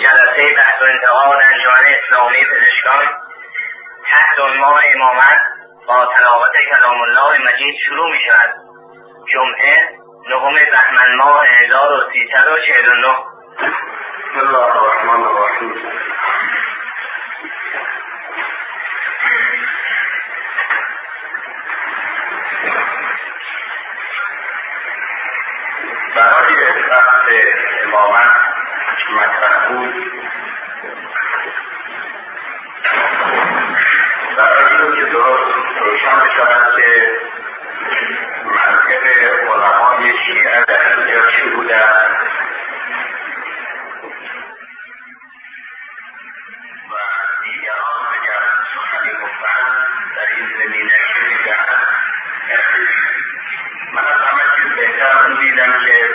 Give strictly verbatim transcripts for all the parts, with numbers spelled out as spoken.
جلسه بحث و انتقاد انجمن اسلامی پزشکان تحت عنوان امامت با تلاوت کلام الله مجید شروع می شود. جمعه نهم بهمن ماه هزار و سیصد و چهل و نه. بسم الله الرحمن الرحیم. برای بحث امامت مطرح بود برای این که درست روشن بشود که منطق علمای شیعه در اینجا چی بوده و دیگران اگر سخنی گفتن در این زمینه چه دیدن. من از همه چیز بهتر اون دیدم که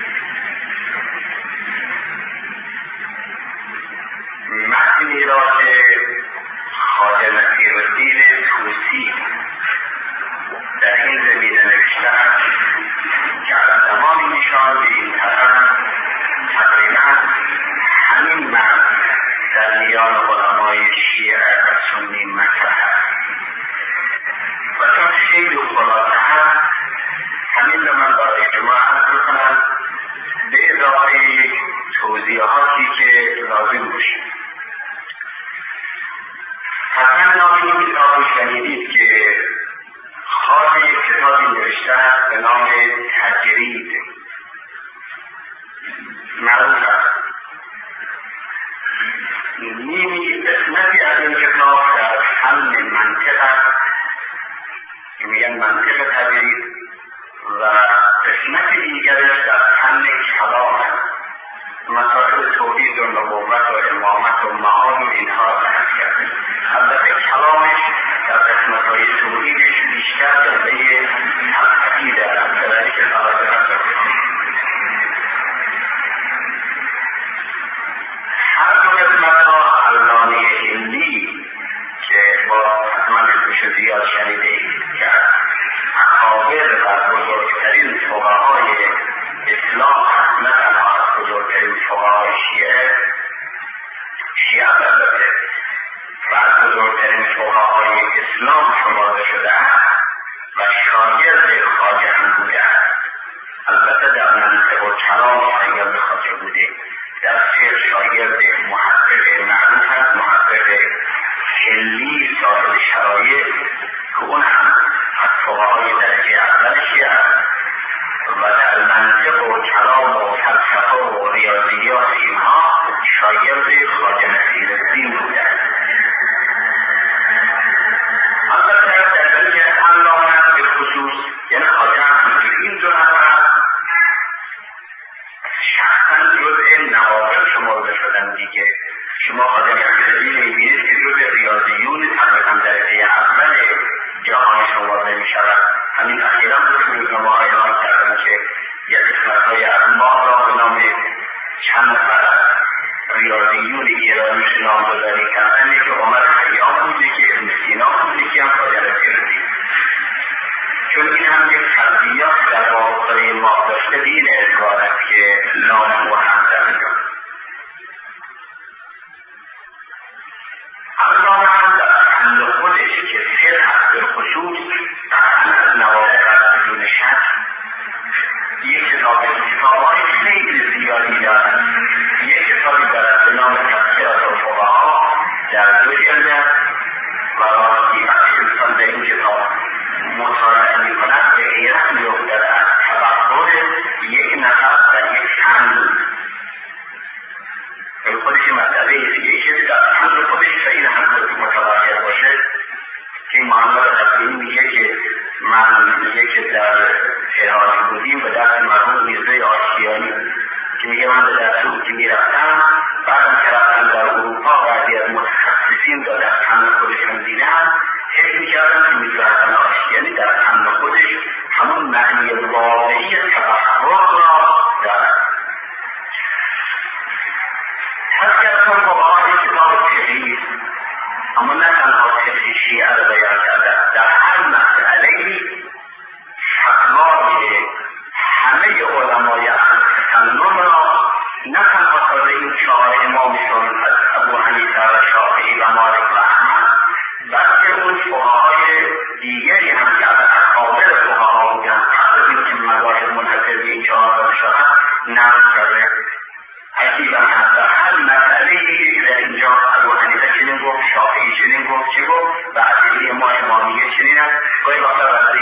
متنی را که خواجه نصیرالدین طوسی در این زمینه نوشتند که از زمان ایشان به این طرف تقریبا همین متن در میان علمای شیعه و سنی مطرح است و چون خیلی خلاصه هست همین رو من برای شما عرض کنم به اضافه یک توضیحاتی که لازم باشه. حتما نام این کتاب رو شنیدید که خواهد یک کتابی نوشته است به نام تجرید معروف است. نیمی قسمتی از این کتاب در فن منطق است که میگن منطق تجرید و قسمت دیگرش در فن کلام است. مسائل توحید و نبوت و امامت و معاد و اینها بحث کرده. البته کلامش در قسمت‌های توحیدش بیشتر جنبه فلسفی دارد برای که طالب هست. هر دو قسمت‌ها علامه هندی که با حتما اسمش زیاد شنیده اید که اکابر و بزرگترین فقهای اسلام هست، نه تنها از بزرگترین فقهای شیعه شیعه البته و از بزرگترین فقهای اسلام شمرده شده است و شاگرد خواجه هم بوده است. البته در منطق و کلام شاگرد خواجه بوده، در فقه شاگرد محقق معروف است، محقق خلی صاحب شرایط که اون هم از فقهای درجه اول شیعه است و در منطق و کلام و فلسفه و ریاضیات اینها شاگرد خواجه نصیرالدین بوده است. البته در اینکه علامه به خصوص یعنی خواجه هم این دو نفر شخصا جزء نوابغ شمرده شدن دیگه. شما خواجه نصیرالدین میبینید که جزء ریاضیون تقریبا درجه اول جهان شمرده میشود. همین اخیرا روزنامه ها اعلام کردن که یک قسمت‌های انباء را به نام چند نفر ریاضیون ایرانی نامگذاری کردن که عمر خیام بوده، که ابن سینا بوده، که هم خواجه نصیرالدین. چون این هم یک فرضیات در واقع ما داشته به این اعتبار است که نام و هم در میان. علامه هم در فن خودش که فقه هست به خصوص از نوابغ از بدون شک یک کتاب کتاب‌های خیلی زیادی دارد. یک کتابی دارد به نام تفسیرات الفقها در دو جلد و راستی وقتی انسان در این کتاب مطالعه می‌کند به حیرت می‌افتد از تبحر یک نفر در یک فن. به خودش مسئله یک چیزی در فن خودش خیلی هم متغیر باشه که محمد قدیمی میگه که من میگه که در هرات بودیم و در مرحوم میرزا آشتیانی که میگه من به درس او که میرفتم بعدم که رفتم در اروپا بعضی از متخصصین را در فن خودشون دیدم حس میکردم که میرزا حسن آشتیانی در فن خودش همون معنی واقعی تفرق را دارد. هست که اصلا فقهای کتاب فقهی اما نه تنها فقه شیعه را بیان کرده، در هر مسئله فتوای همه علمای اهل تسنن را نه تنها تازه این چهار امام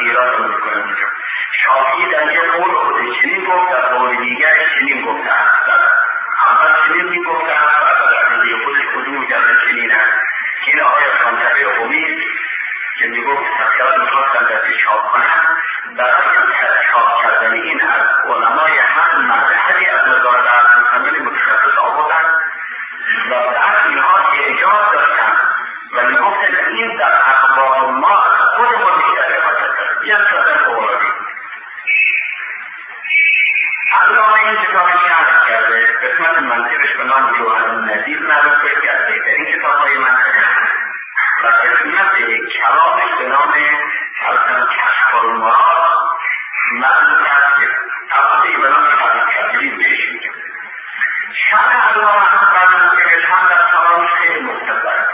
تغییرات رو میکنه اونجا. شافعی در یه قول خودش چنین گفت، در قول دیگر چنین گفته است. اول چنین میگفته است و اصلا در نظر خودش کدوم کرده چنین است. این آقای خانتبه امید که میگفت تذکرات میخواستن در چاپ کنن، برای چاپ کردن این از علمای هر مذهبی از نظار در مکمل متخصص آوردن و بعد اینها اعجاز داشتن و میگفتن این در اخبار ما از خودمون بیشتر حاجت دارد. یه کردن فوق‌العاده. علامه این کتاب شرح کرده، قسمت منطقش به نام جوهر النظیر معروف کرده در این کتاب‌های منطقه و قسمت کلامش به نام کشف المراد معروف است که تبدیل به نام تبدیل بهش میگه. شرح علامه هم بر منطقش هم در کلامش خیلی مختصر.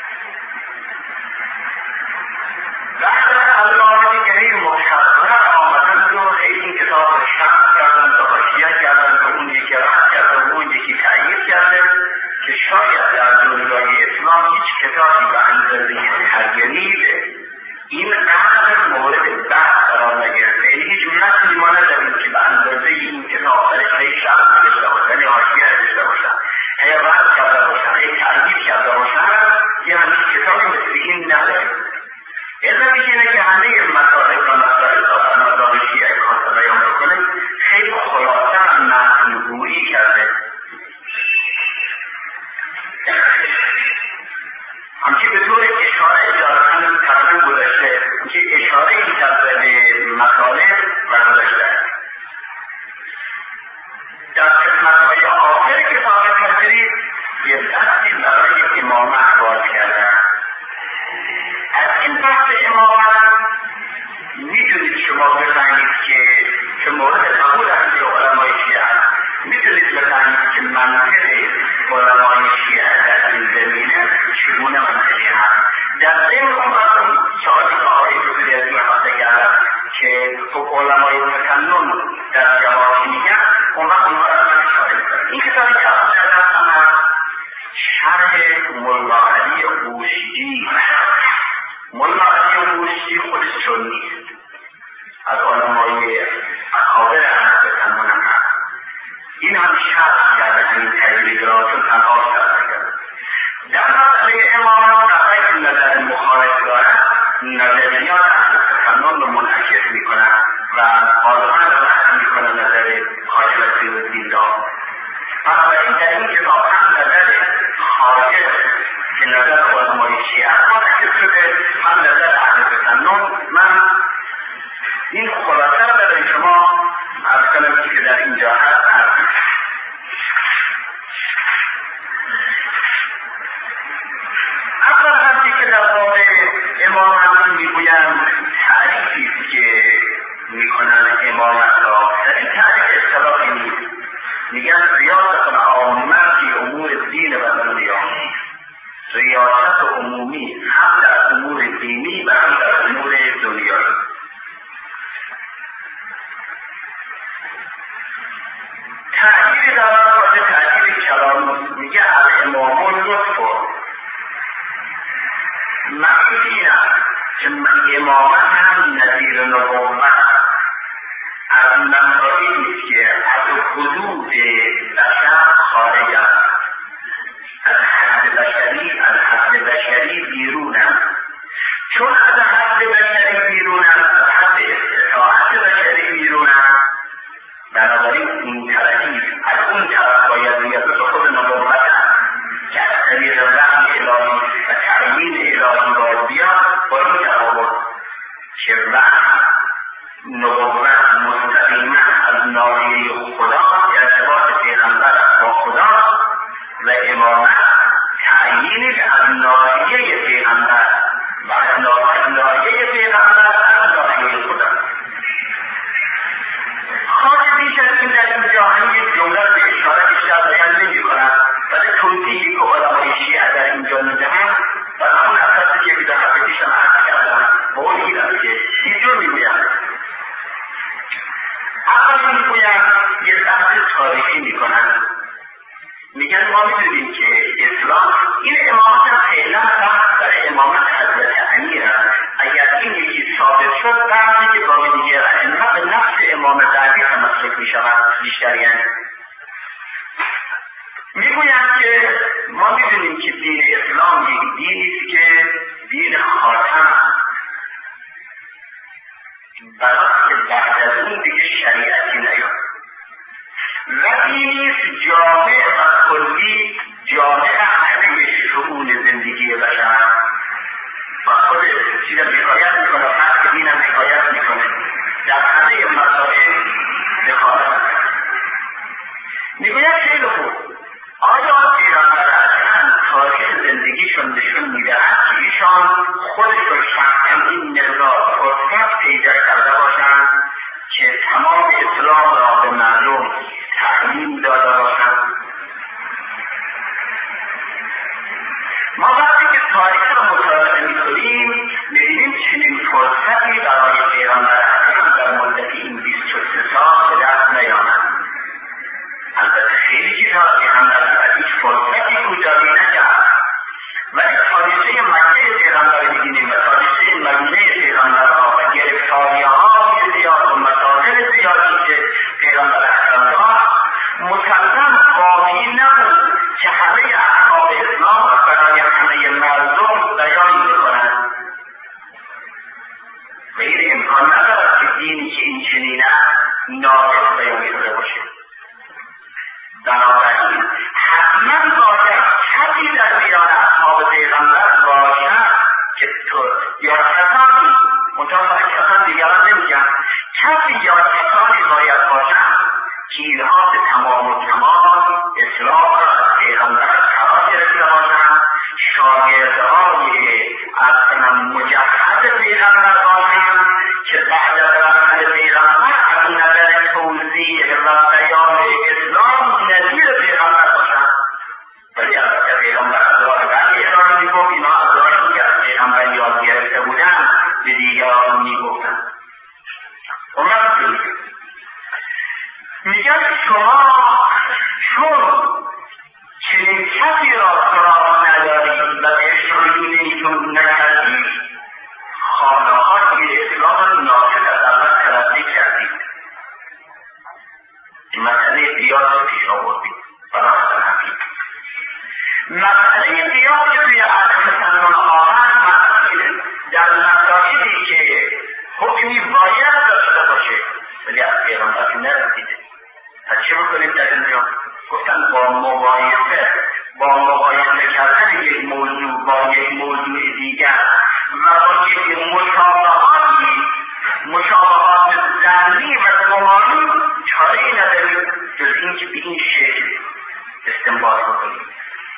بعد از علامه دیگری مختصر آمدن رو این کتاب شرح کردن و حاشیه کردن و اون یکی رد کردن و اون یکی تأیید کردن که شاید در دنیای اسلام هیچ کتابی به اندازه تغییر این قدر مورد بحث قرار نگرفته. یعنی هیچ متنی ما نداریم که به اندازه این کتاب درش هی شرح داشته باشن، یعنی حاشیه داشته باشن، هی رد کرده باشن، هی تأیید کرده باشن. یه همین کتابی مثل این نداریم. علتش اینه که همه مطالب و مسائل تا نظام شیعه کاسه بیان بکنه خیلی خلاصه متن‌گویی کرده. همچه به طور اشاره اجازه تقریبا گذاشته که اشاره این کرده به مطالب و گذاشته. در قسمت‌های آخر کتاب تدریس یه دستی برای امامت باز کردن. از این بحث امامت میتونید شما بفهمید که که مورد قبول از علمای شیعه است. میتونید بفهمید که منطق علمای شیعه در این زمینه چگونه منطقی هست. در ضمن اون وقت اون سوالی که آقای دکتری از این حاصل کردن که خب علمای تکنن در جواب میگن، اون وقت اونها از من اشاره میکنن. این کتابی که از در دستم هست شرح ملا علی قوشجی. ملا علی قوشجی خودش چون نیست، از علمای اکابر اهل تکنن هم هست. این هم شرح کرده همین تجلیلاتون تنها شرح کرده. در مسئله امامات اصلا نظر مخالف دارد، نظریات اهل تکنن رو منعکس میکنن و آدمان رو رد میکنن نظر خواجه نصیرالدین دار. بنابراین در این کتاب هم نظر خواجه که نظر علمای شیعه منعکس شده، هم نظر اهل تکنن. من این خلاصه رو برای شما عرض کنم که در اینجا هست عرض. اول همچی که در واقع امامت میگویم تعریفی که میکنن امامت را، در این تعریف اصطلاحی نیست. میگن ریاست العامه فی امور دین و دنیا، ریاست عمومی هم در امور دینی و هم در امور دنیایی. تعبیر دارن واسه تعبیر کلامی میگه الامام لطف. مقصود این است که امامت هم نظیر نبوت از منطقی نیست که از حدود بشر خارج است، از حد بشری از حد بشری بیرون است. چون از حد بشری بیرون است، از حد استطاعت بشری بیرون است، بنابراین این ترکیب از اون طرف باید ریاست خود نبوت است که از طریق رحم الهی و تعیین الهی باید بیاد. برای جواب که رحم نبوت مستقیما از ناحیه خدا ارتباط پیغمبر با خدا و امامت تعیین از ناحیه پیغمبر و از ناحیه پیغمبر از ناحیه خدا. خواهد بیش از این در این جاهنی یک جمله به اشاره بیشتر بیان نمی کنم، ولی توضیحی که علمای شیعه در اینجا میدهند و همون اساسی که بیدن حتی پیشم عرض کردم با اون این است که اینجور میگویم. اول میگویم یه بحث تاریخی میکنن، میگن ما میدونیم که اسلام این امامت هم خیلی سخت داره، امامت حضرت علی هم اگر این یکی ثابت شد بعضی که با دیگه ائمه به نفس امام بعدی تمسک میشود بیشترین. میگویم که ما میدونیم که دین اسلام یک دینی است که دین خاتم برای که بعد از اون دیگه شریعتی نیاد و دینی است جامع و کلی جامع همه شؤون زندگی بشر و خود چیزا حکایت میکنه و فرق دینم حکایت میکنه در همه مسائل حکایت میگوید خیلی خوب آیا پیغمبر اکرم تاریخ زندگیشون نشون میدهد که ایشان خودشون شخصا این نظام فرصت پیدا کرده باشند که تمام اسلام را به مردم تعلیم داده باشند؟ ما وقتی که تاریخ را مطالعه میکنیم میبینیم چنین فرصتی برای پیغمبر اکرم در مدت این بیست و سه سال به دست نیامد. البته خیلی چیزها پیغمبر هیچ فرصتی کوتاهی نکرد، ولی تاریخ مکه پیغمبر می‌بینیم و تاریخ مدینه پیغمبرها و گرفتاری‌ها زیاد و مسائل زیادی که پیغمبر اکرم داشت مسلم واقعی نبود که همه احکام اسلام را برای همه مردم بیان می‌کنند و این امکان ندارد که دینی که این چنین است ناقص بیان شده باشه. بنابراین حتما باید کسی در میان اصحاب پیغمبر باشد که تو یا کسانی منطقه کسان دیگران نمیگن کسی یا کسانی باید باشد که اینها به تمام و تمام اسلام را از پیغمبر قرار گرفته باشند، شاگردهای از مجهز پیغمبر باشند که بعد از رفتن پیغمبر از نظر توضیح و بیان اسلام نظیر پیغمبر باشند. ولی البته پیغمبر از راه بعدی ارائه میگفت اینا از راهی که از پیغمبر یاد گرفته بودن به دیگران میگفتن. میگن شما چون چنین کسی را سراغ ندارید و بهش رجوع نمیتون نکردید خانه‌های اسلام ناقص از اول تلقی کردید. این مسئله قیاس پیش آوردید براست حقیق مسئله قیاس توی عدم تسنن آمد مسئله در مسائلی که حکمی باید داشته باشه ولی از پیغمبر نرسیده. پس چه بکنیم در اینجا؟ گفتن با مقایسه با مقایسه کردن یک موضوع با یک موضوع دیگر و با یک مشابهاتی مشابهات ظنی و گمانی چاره‌ای نداریم جز این که به این شکل استنباط بکنیم.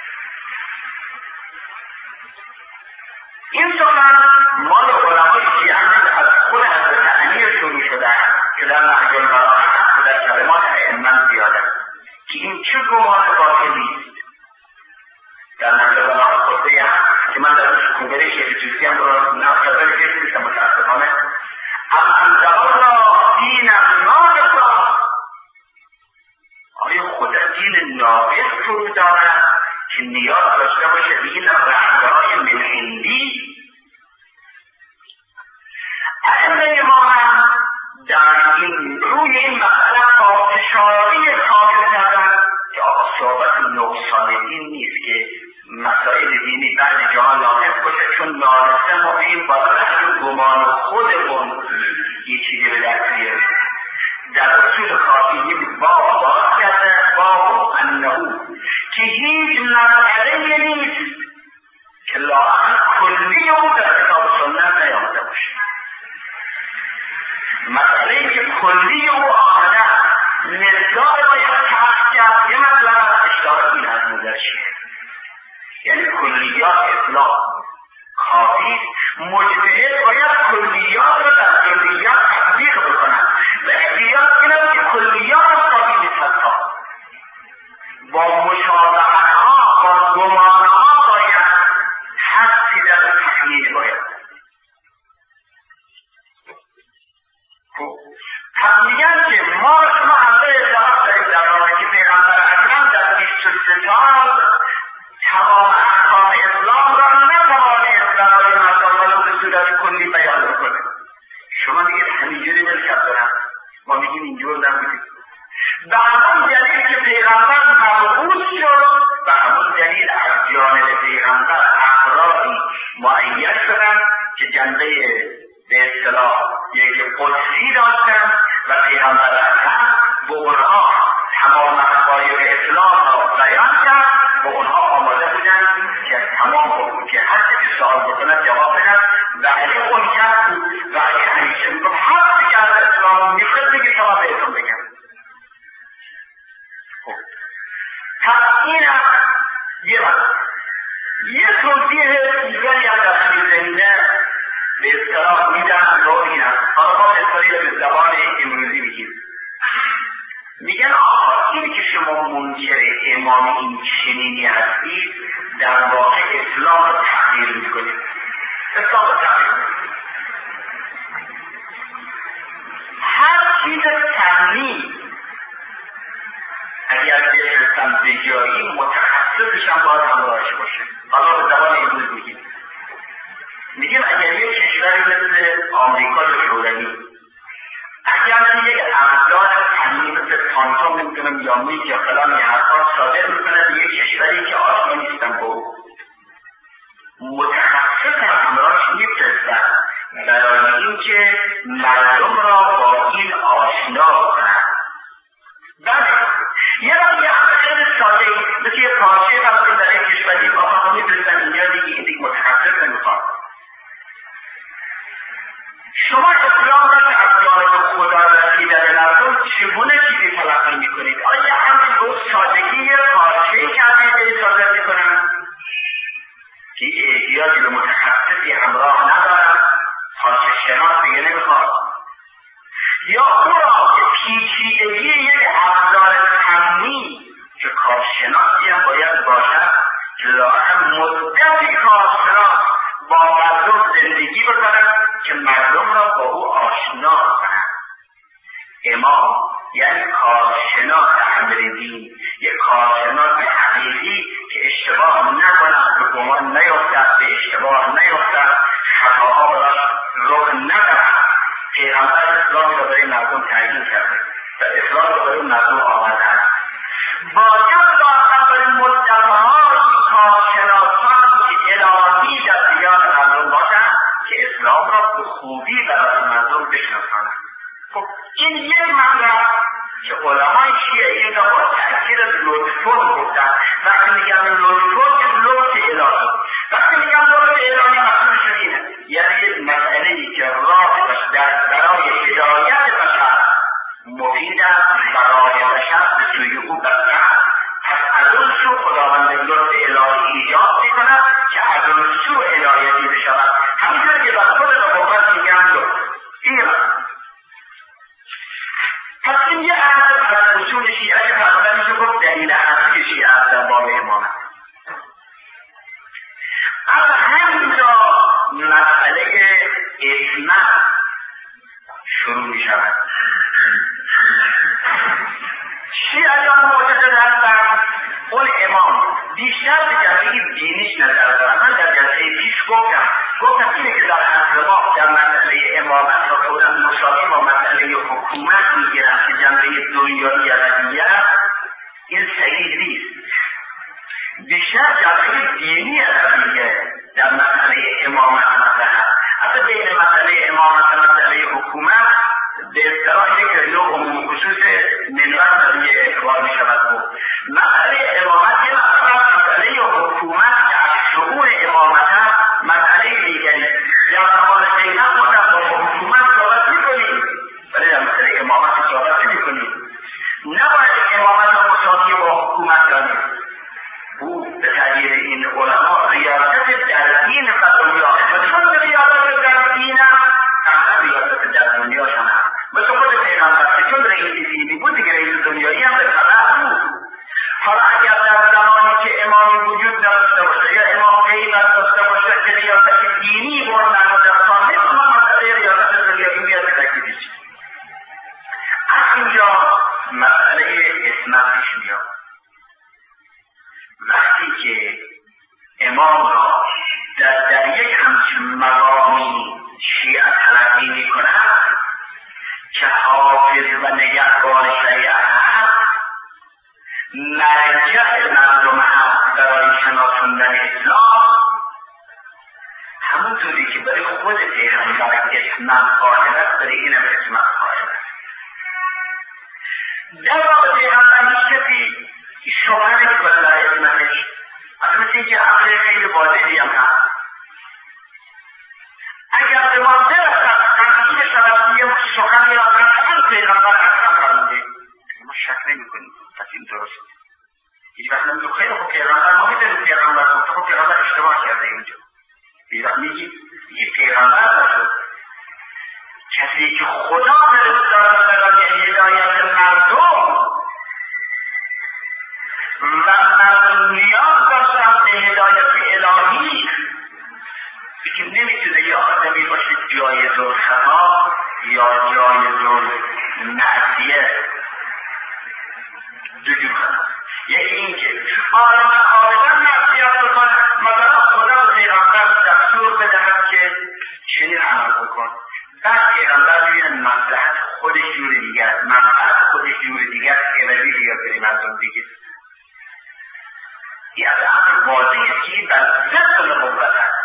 این سخن مال علمای شیعه از خود حضرت علی شروع شده که در نهج البلاغه و در کلمات ائمه زیاده که این چه گمان باطلی است. در نهج البلاغه خطبه هست که من در روش کنگره شیخ جوزی هم رو نقل کردم که متاسفانه ام انزل الله دینا ناقصا، آیا خود دین ناقص فرو دارد که نیاز داشته باشه به این رهبرای من هندی؟ ائمه ما هم در این روی این مسئله پافشاری ثابت کردن که آقا صحبت نقصان دین نیست که مسائل دینی بعد جاها ناقص باشه، چون ناقصه ما بیم با رحم گمان خودمون یه چیزی به دست بیاریم. در اصول کافی باب باز کرده باب انهو که هیچ مسئله نیست که لااقل کلی او در کتاب سنت نیامده باشه. مسئله که کلی او آمده نزدار باید تحت کرد. یه مثلا اشتار این از نظر چیه؟ یعنی کلیات اسلام کافی مجتهد باید کلیات رو در کلیات تطبیق بکنن و احتیاط کنن که کلیات کافی نیست. حتی با مشابهت ها با گمان ها باید حدی در تحلیل باید. پس میگن که ما شما همه اعتراف داریم در رابطه پیغمبر اکرم در بیست بیست و سه سال تمام احکام اسلام را نتوانست برای مردم به صورت کلی بیان بکنه. شما میگید همینجوری ملکت دارم، ما میگیم اینجور نبودیم. به همون دلیل که پیغمبر مبعوث شد، به همون دلیل از جانب پیغمبر افرادی معین شدن که جنبه به اصطلاح یک قدسی داشتن و پیغمبر اکرم به اونها تمام حقایق اسلام را بیان کرد و اونها آماده بودن که تمام بود که هر چه سوال بکنه جواب بدن و اگه اون کرد و اگه همیشه میگم هر که از اسلام میخواد بگه شما بهتون بگم. پس این هم یه وقت یه توضیح دیگری هم در همین زمینه به اصطلاح میدن و این هم حالا ما اصطلاحی به زبان امروزی میگیم، میگن آقا این که شما منکر امام این چنینی هستید در واقع اسلام رو تغییر میکنید. اسلام رو تغییر میکنید. هر چیز فنی اگر بفرستم به جایی متخصصش هم باید همراهش باشه. حالا به زبان امروز میگیم میگیم اگر یک کشوری مثل آمریکا شوروی اگر یک ابزار فنی مثل تانتوم نمیتونم یا میگ یا فلان یا حرفا صادر میکنه به یک کشوری که آشنا نیستن با متخصص هم همراهش میفرستن برای اینکه مردم را با این آشنا کنند. بله یه وقت یه خیلی ساده مثل یه پارچه وقتی در این کشوری با هم میفرستن اینجا دیگه این دیگه متخصص نمیخواد. شما اسلام را که از جانب خدا رسیدن مردم چگونه چیزی تلقی میکنید؟ آیا همین رو سادگی یه پارچه‌ای که همین صادر میکنن که احتیاجی به متخصصی همراه ندارن، پارچه شناس دیگه نمیخواد، یا او را که پیچیدگی یک ابزار فنی که کارشناسی هم باید باشد که لااقل مدتی کارشناس با مردم زندگی بکنند که مردم را با او آشنا کنند. امام یعنی کارشناس امر دین، یک کارشناس حقیقی که اشتباه نکند، به گمان نیفتد، به اشتباه نیفتد، خطاها براش رخ ندهد. پیغمبر اسلام را برای مردم تعیین کرده و اسلام را برای مردم آورده است. باید با اول مدت‌های کارشناسان الهی در دیان مردم باشند که اسلام را به خوبی برای مردم بشناسانند. خب این یک مطلب که علمای شیعه این را با تأکید لطفون گفتن. وقتی میگم لطفون که لطف الهی، وقتی میگم لطف الهی مقصودشون اینه یعنی یک مسئله‌ای که راه در برای هدایت بشر مفید است، برای بشر به سوی او بسته، پس از اون سو خداوند لطف الهی ایجاد میکند که از اون سو الهیتی بشود. همینطور که بر خود رفاقت میگم لطف این پس این یه اصل از اصول شیعه که فرمانه میشه گفت دلیل اصلی شیعه است در باب امامت. از همینجا مسئله اسمت شروع می شود. شیعیان معتقد هستند اون امام بیشتر به جلسه دینیش نظر دارد. من در جلسه پیش گفتم گفتم اینه که در عصر ما در مسئله امامت را خودم مشابه با مسئله حکومت میگیرم که جنبه دنیایی عربیه این صحیح نیست. بیشتر جنبه دینی عربیه در مسئله امامت مطرح است. اصلا بین مسئله امامت و مسئله حکومت به اصطلاح یک نوع عموم خصوص منبر نظریه اعتبار می شود. مسئله امامت یه مسئله حکومت که از شعور امامت مسئله دیگری در زمان پیغمبر خودم با حکومت صحبت میکنیم ولی در مسئله امامت صحبت نمیکنیم. نباید امامت را مساوی با حکومت دانیم. او به تعبیر این علما ریاست در دین و دنیا و چون ریاست در دین هم ریاست در دنیا شما مثل خود پیغمبر که چون رئیس دینی بود دیگه رئیس دنیایی هم به طبع بود. حالا اگر در زمانی که امامی وجود نداشته باشه یا امام غیبت داشته باشه که ریاست دینی بردن و دستان نیست ما مسئله ریاست دنیایی میاد به تکلیفش. از اینجا مسئله اسمت پیش میاد. وقتی که امام را در, در یک همچین مقامی شیعه تلقی می کند که حافظ و نگهبان شریعت هست، مرجع مردم هست برای شناساندن اسلام، همونطوری که برای خود پیغمبر اسمت قائل است، برای این هم اسمت قائل است. در واقع پیغمبر هیچ کسی شبهه نمی‌کنه در اسمتش، اصلا مثل اینکه عقل خیلی واضحی هم هست. اگر به ما برسد تنقیل شود یه سخنی را قطعا پیغمبر اکرم فرموده، ما شک نمی‌کنیم پس این درست هیچ وقت نمیگه خیلی خوب پیغمبر، ما میدونیم پیغمبر خوب، تو خوب پیغمبر اشتباه کرده اینجا. هیچ وقت میگی یه پیغمبر نشد، کسی که خدا فرستاده برای هدایت مردم و مردم نیاز داشتن به هدایت الهی، که نمیتونه یه آدمی باشه جایز الخطا یا جایز المعصیه. دو جور خطا، یکی این که آدم آدم معصیت بکنه، مثلا خدا و پیغمبر دستور بدهد که چنین عمل بکن، بعد پیغمبر میبینه مصلحت خودش جور دیگر، منفعت خودش جور دیگر، عوضی دیگر بری مردم دیگه. این از عقل واضحه که بر ضد نبوت هست.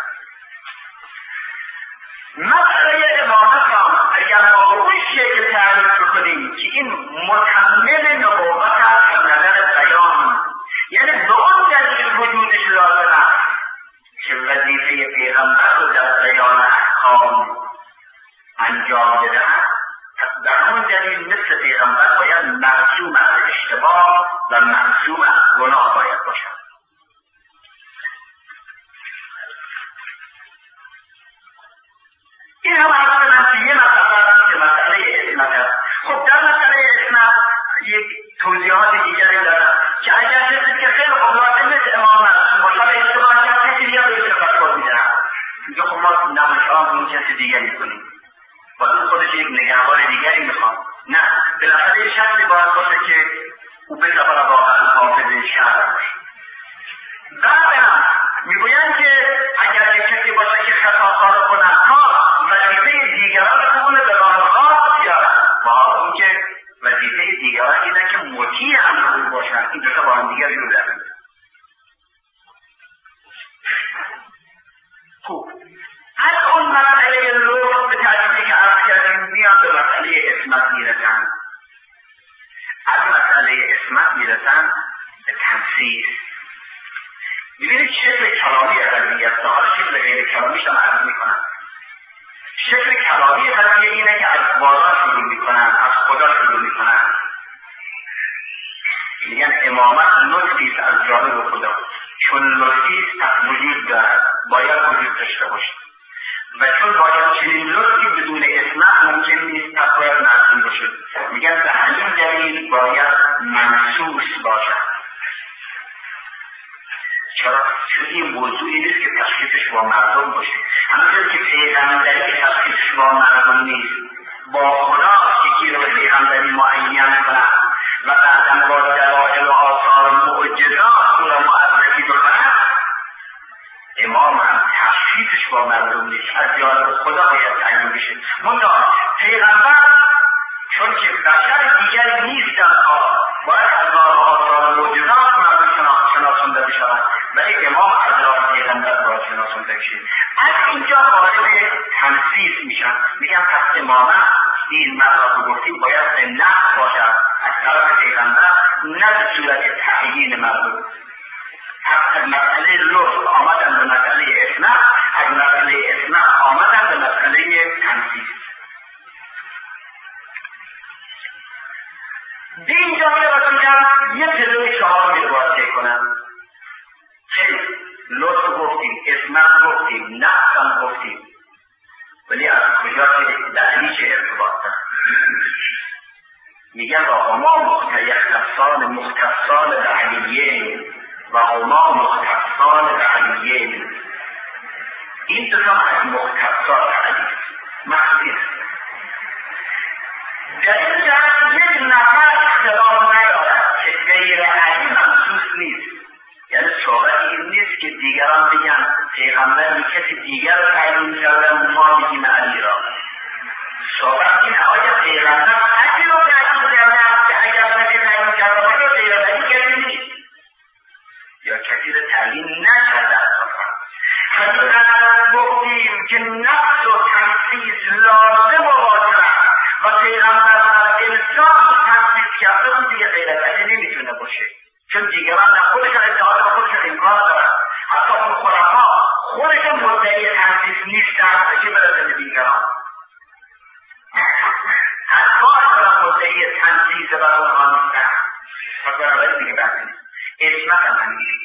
مسئله امامت هم اگر ما به اون شکل تعریف بکنیم که این مکمل نبوت هست از نظر بیان، یعنی به اون دلیل وجودش لازم است که وظیفه پیغمبر رو در بیان احکام انجام بدهد، پس در اون دلیل مثل پیغمبر باید معصوم از اشتباه و معصوم از گناه باید باشد. این هم اول من یه مسئله که مسئله اسمت هست. خب در مسئله اسمت یک توضیحات دیگری دارم که اگر کسی که خیلی خب لازم نیست امامت مشابه اشتباه کرد کسی دیگر رو اشتباه میدهد، اینجا خب ما نمایشان این کسی دیگری کنیم، باید خودش یک نگهبان دیگری میخواد. نه، بالاخره یک شخصی باید باشه که او به طبع واقعا حافظ شهر باشه. بعد هم میگویند که اگر یک کسی باشه که خطاکار کنه وظیفه دیگران بتونه به راه خاص بیارن، با اون که وظیفه دیگران اینه که مطیع امر باشن. این دوتا با هم دیگر رو دارن. خوب، از اون مسئله لغت به تعریفی که عرض کردیم میان به مسئله اسمت میرسن. از مسئله اسمت میرسن به تنسیس. میبینید شکل کلامی ادبیات حال شکل غیر کلامیش هم عرض میکنن. شکل کلامی قضیه اینه که از بالا شروع میکنن، از خدا شروع میکنن. میگن امامت لطفیست از جانب خدا، چون لطفیست از وجود دارد باید وجود داشته باشد و چون باید چنین لطفی بدون اسمت ممکن نیست پس باید معصوم باشد. میگن به همین دلیل باید منصوص باشد. چرا؟ چون این موضوعی نیست که تشخیصش با مردم باشه. همونطور که پیغمبری تشخیصش با مردم نیست، با خدا یکی رو پیغمبری معین کنند و بعداً با دلایل و آثار معجزات او را معرفی بکنند، امام هم تشخیصش با مردم نیست، از جانب خدا باید تعیین بشه. منتها پیغمبر چون که بشر دیگری نیستن، باید از آثار معجزات مردم شناسانده بشوند، ولی امام از راه پیغمبر باید شناسانده بشه. از اینجا وارد تنسیس میشن، میگن پس امامت این مطلب رو گفتیم باید به نفس باشد از طرف پیغمبر، نه به صورت تعیین مردم. پس از مسئله لطف آمدن به مسئله اسمت، از مسئله اسمت آمدن به مسئله تنسیس. به اینجا میرسیم یه پلوی چهار میرواته کنم. خیلی لطف گفتیم، اسمت گفتیم، نفس هم گفتیم، ولی از کجا که دعنی چه ارتباط دارم؟ میگن با هما مختصان مختصان به علیین و هما مختصان به علیین. این دو از مختصات علی مخصوصی است. در این جهت یک نفر اختلاف ندارد که غیر علی مخصوص نیست، یعنی که دیگران بگن پیغمبر کسی دیگر رو تعیین کردن ما بگیم علی را. صحبت اینه آیا پیغمبر علی رو تعیین کردن که اگر نبی تعیین کرده باشه پیغمبری کسی نیست یا کسی رو تعیین نکرده اصلا. حقیقت گفتیم که نفس و تنفیذ لازم و واجب و پیغمبر انسان تنفیذ کرده اون دیگه غیر علی نمیتونه باشه، چون دیگران نه خودشون ادعا و خودشون انکار دارن. حتی اون خلفا خودشون مدعی تنفیذ نیستن که برسه به دیگران. حتی اصلا مدعی تنفیذ برای اونها نیستن. پس بنابراین دیگه بحث نیست. اسمت هم همینه.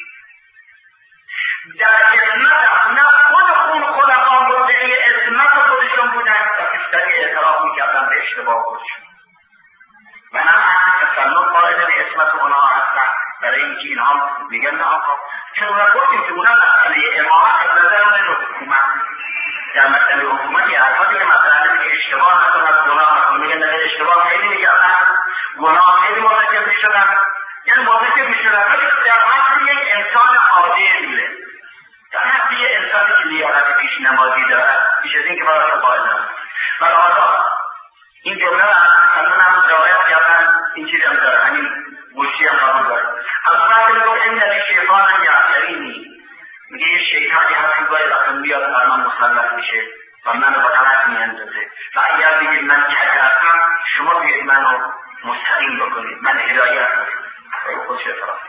در اسمت هم نه خود خون خلفا مدعی اسمت خودشون بودن و کشتری اعتراف میکردن به اشتباه خودشون. و نه اهل تسلط قائل اسمت اونها هستن برای اینکه اینها میگن نه آقا، چون اونا گفتیم که اونا مسئله امامت از نظر اون حکومت در مسئله حکومتی حرفاتی که مثلا که اشتباه هستن از گناه هستن میگن نه اشتباه خیلی میکردن، گناه خیلی مرتکب میشدن، یعنی مرتکب میشدن در حد یک انسان عادیه، در حد یک انسانی که لیاقت پیش نمازی دارد بیش از این که براش قائل هست. بنابراین این جمله را کنون هم روایت کردن این چیز هم داره، همین گوشی هم قبول داره. البته میگو این نبی شیطان هم یعترینی، میگه یه شیطانی هستی گاهی وقتا بیاد بر من مسلط میشه و من رو به غلط میاندازه و اگر بگید من کج هستم شما بگید منو مستقیم بکنید، من هدایت بکنید. خودش اعتراف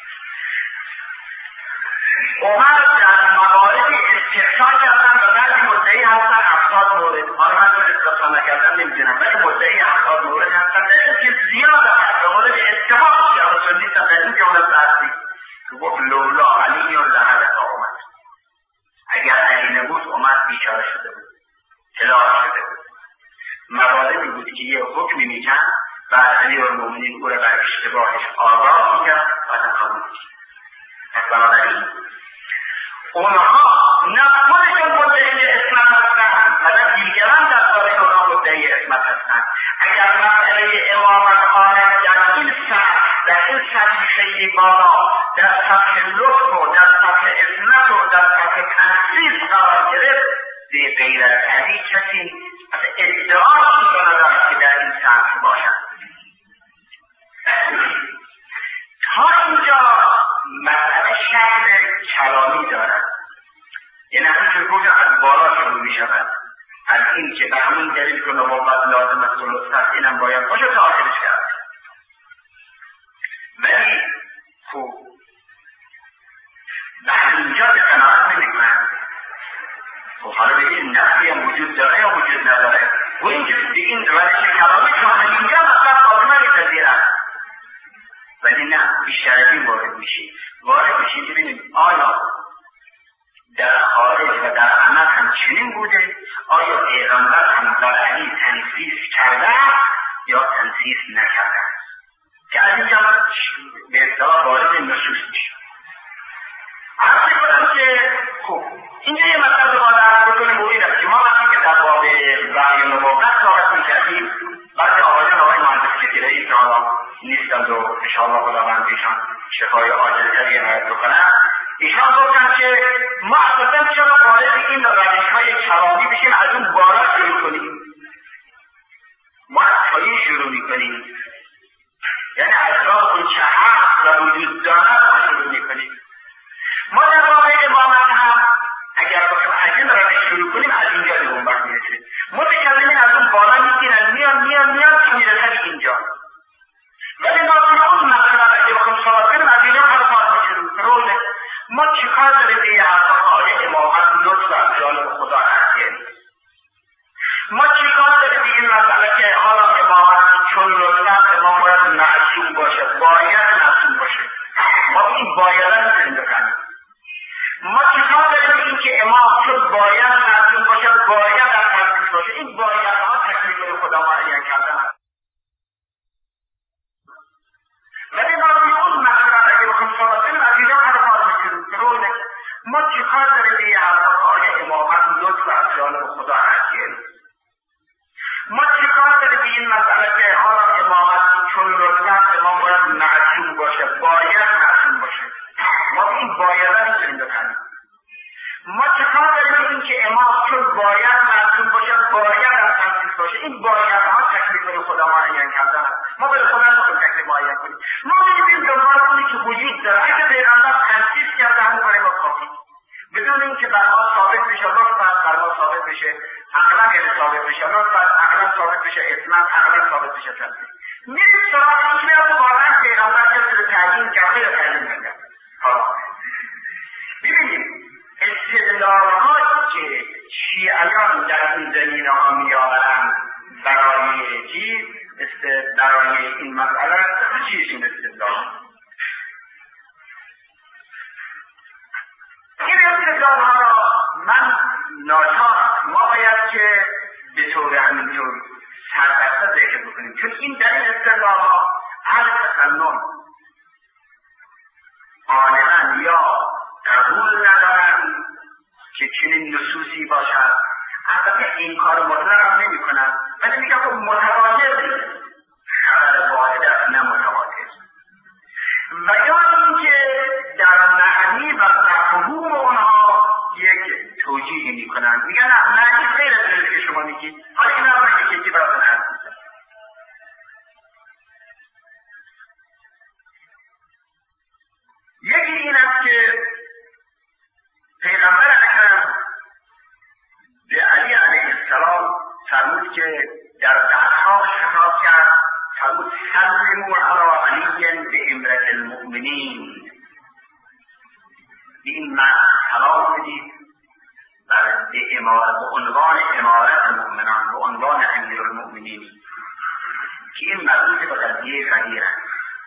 عمر در موارد استحسان کردن و بعضی مدعی هستن هفتاد مورد، آره من رو استحسان نکردن نمیدونم، ولی مدعی هفتاد مورد هستن در این که زیاد هست و مورد اتفاق شیعه سنی هستن در این جمله بحثی که گفت لولا علی و لحظت آمد، اگر علی نبود عمر بیچاره شده بود، هلاک شده بود. مواردی بود که یه حکمی میکن بعد علی و المؤمنین او را بر اشتباهش آگاه میکن بعد قبول میکن. پس بنابراین اونها نه خودشون مدعی اسمت هستن و نه دیگران در باره اونها مدعی اسمت هستن. اگر مسئله امامت آمد در این سطح در این سطح خیلی بالا در سطح لطف و در سطح اسمت و در سطح تنفیذ قرار گرفت به غیر از علی کسی از ادعا چیزا ندارد که در این سطح باشد. تا اینجا مسئله شکل کلامی دارد، یعنی همون که گویا از بالا شروع می شود، از این که به همون دلیل که نبوت لازم است و لطف است اینم باید باشه تا آخرش کرد. ولی خوب به همینجا به قناعت نمیکنند. خب حالا بگیم نفسی هم وجود داره یا وجود نداره، و اینکه بگیم روش کلامی تا همینجا مطلب آزمه میپذیرد، ولی نه بیشتر از این وارد میشید وارد میشید ببینید آیا در خارج و در عمل هم چنین بوده؟ آیا پیغمبر هم در علی تنفیذ کرده یا تنفیذ نکرده؟ که از اینجا به اصطلاح وارد نصوص میشه. عرض کنم که خب اینجا یه مطلب رو باید بکنیم و این که ما وقتی که در باب وحی نبوت صحبت میکردیم بعضی آقایان آقای مهندس فکره‌ای که حالا نیستند و انشاءالله خداوند ایشان شفای عاجلتری عنایت بکنن، ایشان گفتن که ما اصلا چرا وارد این روش‌های کلامی بشیم از اون بالا شروع کنیم، ما از پایین شروع میکنیم، یعنی از راه اون چه هست و وجود دارد ما شروع میکنیم. ما در واقع امامت هم اگر بخوایم از این روش شروع کنیم از اینجا به اون وقت میرسیم. متکلمین از اون بالا میگیرن میان میان میان که میرسن اینجا، ولی ما اون مطلب اگه بخوایم صحبت کنیم از اینجا هر کار شروع. ما چیکار داریم به یه حرفهای امامت لطف از جانب خدا هستیم؟ ما چیکار داریم به این مسئله که حالا امامت چون لطف امام باید معصوم باشه، باید معصوم باشه، ما این بایدن میتونیم بکنیم. ما چیکار داریم به این که امام چون باید معصوم باشه باید در تنفیذ باشه، این بایدها تکلیف خدا معین کردن. ولی ما اون مسئله اگه بخوایم صحبت کنیم از اینجا هر کار شروع. ما چیکار داریم به یه حرفهای امامت لطف از جانب خدا هستیم؟ ما چیکار داریم به این مسئله که حالا امامت چون لطف امام باید معصوم این بایدها تکلیف خدا معین کردن است. ما به خدا نمیخوایم تکلیف معین کنیم. ما می‌بینیم دنبال اونی که وجود داره. اگه پیغمبر تنصیص کرده همون برای ما کافی، بدون اینکه بر ما ثابت بشه، لطفاً بر ما ثابت بشه، عقلا که ثابت بشه، لطفاً عقلا ثابت بشه، اطلاق عقلا ثابت بشه. تنصیص میریم سراغ اینکه واقعا پیغمبر کسی رو تعیین کرده یا تعیین نکرده. حالا ببینیم استدلال‌هایی که شیعیان در این زمینه‌ها می‌آورند برای چیز برای این مسئله چیز این استدلال این استدلال‌ها را من ناچارم ما باید که به طور همینطور سربسته ذکر بکنیم، چون این در این استدلال‌ها هر تسنن آنها یا قبول ندارند که چنین نصوصی باشد، البته این کار مطلق هم نمی کنند، ولی میگه خب متواتر خبر واحد است نه متواتر، و یا اینکه در معنی و مفهوم اونها یک توجیهی می کنند، میگن نه معنی غیر از چیزی که شما میگید. حالا این هم که چی براتون عرض می‌کنم. یکی این است که پیغمبر اکرم به علی علیه السلام فرمود که در دعوت‌ها خطاب کرد، فرمود سلموا علی علی به امرة المؤمنین، به این معنی سلام بدید به امارت، به عنوان امارت المؤمنان، به عنوان امیر المؤمنین، که این مربوط به قضیه غدیر است.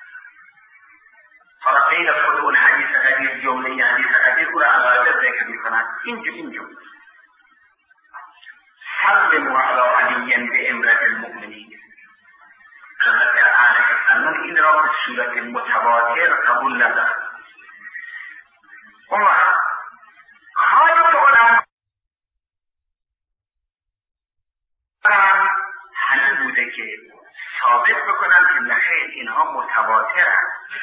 حالا غیر از خود اون حدیث غدیر، جمله حدیث غدیر او را علاوه ذکر می‌کنند. این این جمله سلموا علی علی به امرة المؤمنین، البته اهل سنت این را به صورت متواتر قبول ندارند. اما حاجت علما همین بوده که ثابت بکنن که نخیر اینها متواتر است.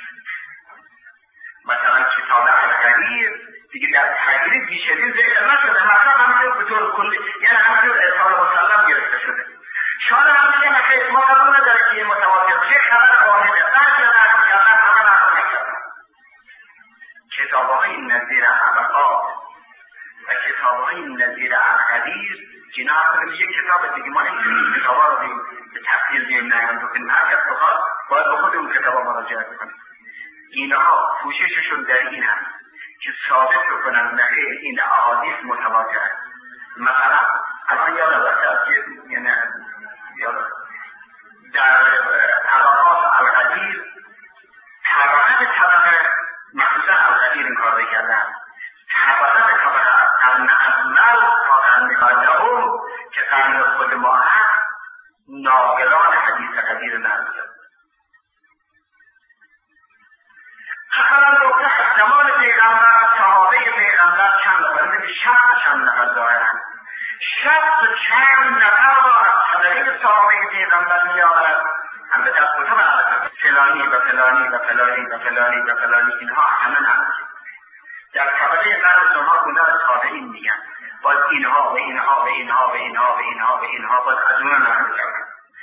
مثلا کتاب الغدیر دیگه در تغییر بیشتری ذکر نشده، مثلا همینجور به طور کلی، یعنی همینجور ارسال مسلم گرفته شده. شاید هم میگه نخیر ما قبول نداره که متواتر باشه، خبر واحده، بعضی نقل کردن، همه نقل نکردن. کتاب‌های نظیر ابعاد و کتاب‌های نظیر الغدیر که نه اصلا یک کتاب دیگه، ما نمی‌تونیم کتاب‌ها رو به تفصیل بیم نیان بکنیم، هر کس بخواد باید به خود اون کتاب‌ها مراجعه کنیم. اینها کوشششون در این هست که ثابت بکنن نخیر این احادیث متواتر است. مثلا الان یادم رفته که یعنی یادم در طبقات الغدیر طبقه به طبقه، مخصوصا الغدیر این کار کردن، طبقه به طبقه قرن اول تا قرن بعدهم که قرن خود ما هست ناقلان حدیث غدیر نقل کرد. مثلا نقطه زمان پیغمبر، صحابه پیغمبر چند نفر، شخص چند نفر ظاهرند، شخص چند نفر را از طبقه صحابه پیغمبر می‌آورد. البته از کتب البته فلانی و فلانی و فلانی و فلانی و فلانی اینها همه نمی‌گن. در طبقه قرن شما گناه تابعین میگن، باز اینها و اینها و اینها و اینها و اینها و اینها باز از اون نقل کردن.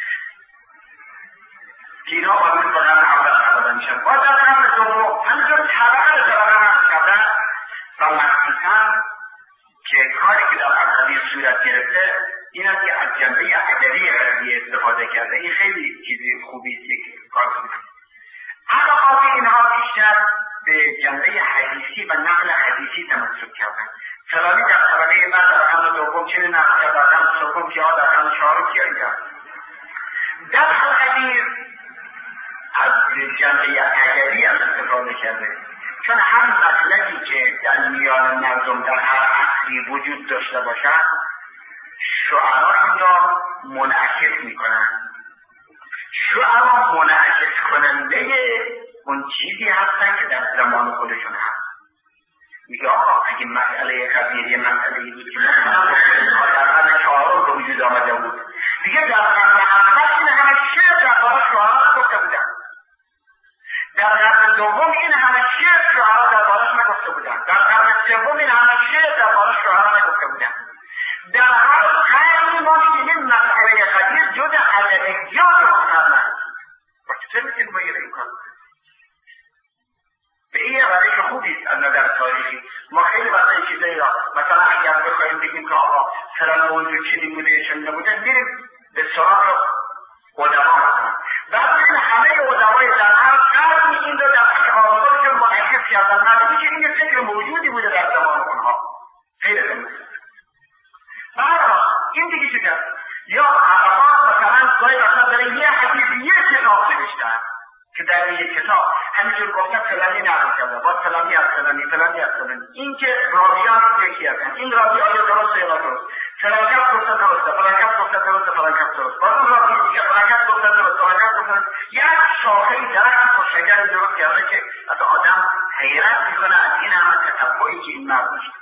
که اینها باز به قرن اول قرار میشن. باز در قرن دوم همینجور طبقه به طبقه نقل کردن و مخصوصا که کاری که در الغدیر صورت گرفته این است که از جنبه ادبی قضیه استفاده کرده. این خیلی چیزی خوبی است که کار کنید. علاقات اینها بیشتر به جنبه حدیثی و نقل حدیثی تمسک کردن. فلانی در طبقه بعد در قرن دوم چه نقل کرد، در قرن سوم که در قرن چهارم چه کرد. در الغدیر از جنبه ادبی هم استفاده کرده، چون هر مطلبی که در میان مردم در هر عصری وجود داشته باشد شعرا این را منعکس میکنند. شعرا منعکس کننده اون چیزی هستن که در زمان خودشون هست. میگه آقا اگه مسئله قبیل یه مسئله بود که در قرن چهارم به وجود آمده بود، دیگه در قرن اول این همه شعر در باره شعرا گفته بودن، در قرن دوم این همه شعر شعرا در بارش نگفته بودن، در قرن سوم این همه شعر در بارش شعرا نگفته بودن. در هر قرن ما می‌بینیم مسئله قدیر چه میتونیم با این کار؟ به این روش خوبی از نظر تاریخی. ما خیلی وقتا این چیزایی را مثلا اگر بخوایم بگیم که آقا فلان موضوع چنین بوده چنین نبوده، میریم به سراغ علما مثلا. بعد این همه علمای در هر قرن این رو در اشعار خودشون منعکس کردن، معلومه که این یه فکر موجودی بوده در زمان اونها. خیلی زمین. بعد این دیگه چه کرد؟ یا عربان مثلا گاهی مثلا داره یه حدیث یه کتاب نوشتن که در یک کتاب همینجور گفتن فلانی نقل کرده، باید فلانی از فلانی فلانی از فلانی، این که راویان یکی هستن، این راوی آیا درسته یا درست، فلان کس گفته درسته، فلان کس گفته درسته، فلان کس درست، باید اون راوی دیگه فلان کس گفته درست، فلان کس گفته درست، یک شاخه‌ای درخت و شجر درست کرده که از آدم حیرت میکنه از این همه تتبعی که این مرد داشته.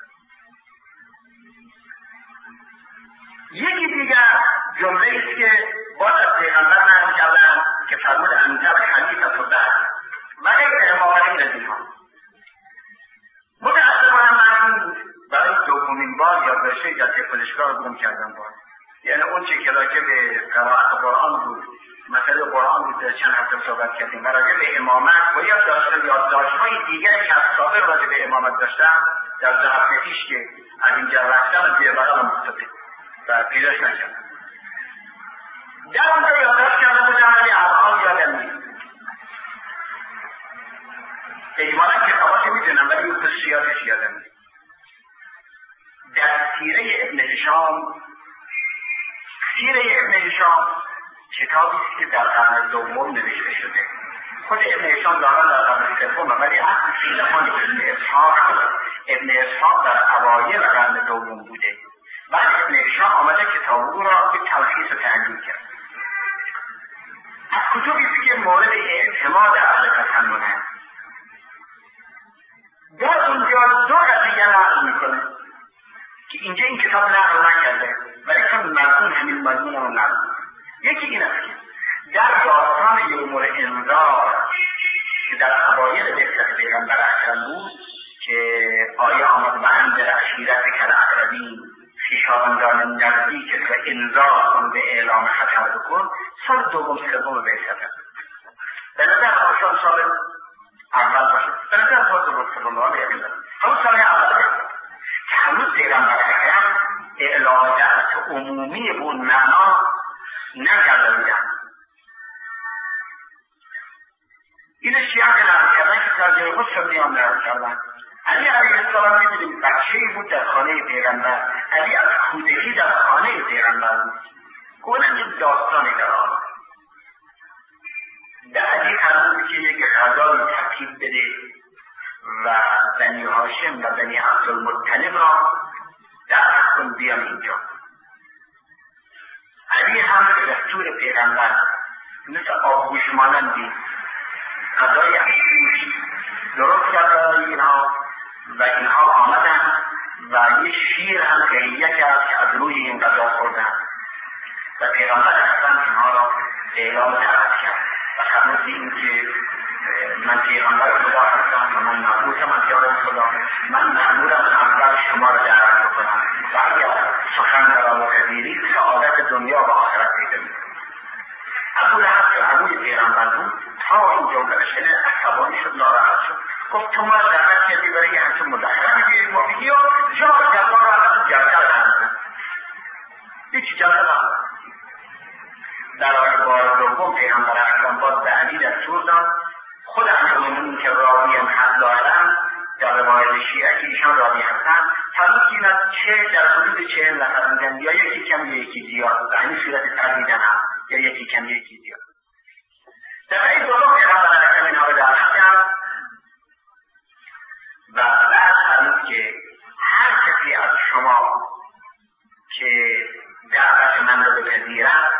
یکی دیگر جمله است که باید از پیغمبر نقل کردن که فرمود انتر حدیث و بعد و غیر امامت نزدیک ها. متأسفانه من برای دومین بار یادداشت جلسه پزشکا رو گم کردم باید. یعنی اون چه که راجع به قرائت قرآن بود، مسئله قرآن بود، چند هفته صحبت کردیم و راجع به امامت و یادداشت یادداشت‌های دیگری که از سابق راجع به امامت داشتم در دو هفته پیش که از اینجا رفتم زیر بغلم افتاده و پیداش نکردم. در اونجا یادداشت کرده بودم ولی الان یادم نیست. اجمالا کتابات میدونم ولی اون خصوصیاتش یادم نیست. در سیره ابن هشام، سیره ابن هشام کتابی است که در قرن دوم نوشته شده. خود ابن هشام دارن در قرن سوم ولی اصل سیره مال ابن اسحاق ابن اسحاق در اوایل قرن دوم بوده. بعد ابن هشام آمده کتاب او را به تلخیص و تحلیل کرد. از کتبی است که مورد اعتماد اهل تسننه. در اونجا دو قضیه نقل میکنه که اینجا این کتاب نقل نکرده ولی چون مضمون همین مضمون رو نقل. یکی این است که در داستان یوم الانذار که در اوایل بعثت پیغمبر اکرم بود که آیه آمد و انذر عشیرتک الاقربین، خویشاوندان نزدیک و انذار کن به اعلام خطر بکن، سال دوم سوم بعثت است. به نظر خودشان سال اول باشه، به نظر سال دوم سوم را یقین دارم همون سال اول بعثت که هنوز پیغمبر اکرم اعلام دعوت عمومی به اون معنا نکرده بودن. این شیعه که نقل کردن که ترجمه خود سنی هم نقل کردن. علی علیه السلام می‌بینیم بچه‌ای بود در خانه پیغمبر، علی از کودکی در خانه پیغمبر بود. اونم یک داستانی در آن. در علی قرار که یک غذایی ترکیب بده و بنی هاشم و بنی عبدالمطلب را دعوت کن بیان اینجا. علی هم به دستور پیغمبر مثل آبگوش مانندی غذای عشقی درست کرده اینها و اینها آمدن و یه شیر هم قیه کرد که از روی این غذا خوردن و پیغمبر اصلا اینها را اعلام دعوت کرد و فرمود این که من پیغمبر خدا هستم و من مأمورم از یاد خدا، من مأمورم اول شما را دعوت بکنم و اگر سخن را مقدیری سعادت دنیا و آخرت پیدا می‌کنم. ابو لهب که عموی پیغمبر بود تا این جمله شنید عصبانی شد، ناراحت شد، گفت تو ما دعوت کردی برای همچون مدخره میگیری ما بگی و جا جلبا را از جلگل برمزن هیچی جلگل برمزن. در آن بار دوم پیغمبر اکرم باز به علی دستور داد خود همچنین که راوی هم حد دارن در روایت شیعه که ایشان راوی هستن فرمود که این از چه در حدود چهل نفر بودن یا یکی کم یا یکی زیاد در همین صورت تردیدن هم یا یکی کم یا یکی زیاد. در این دوم پیغمبر اکرم اینها رو دعوت کرد و بعد فرمود که هر کسی از شما که دعوت من رو بپذیرد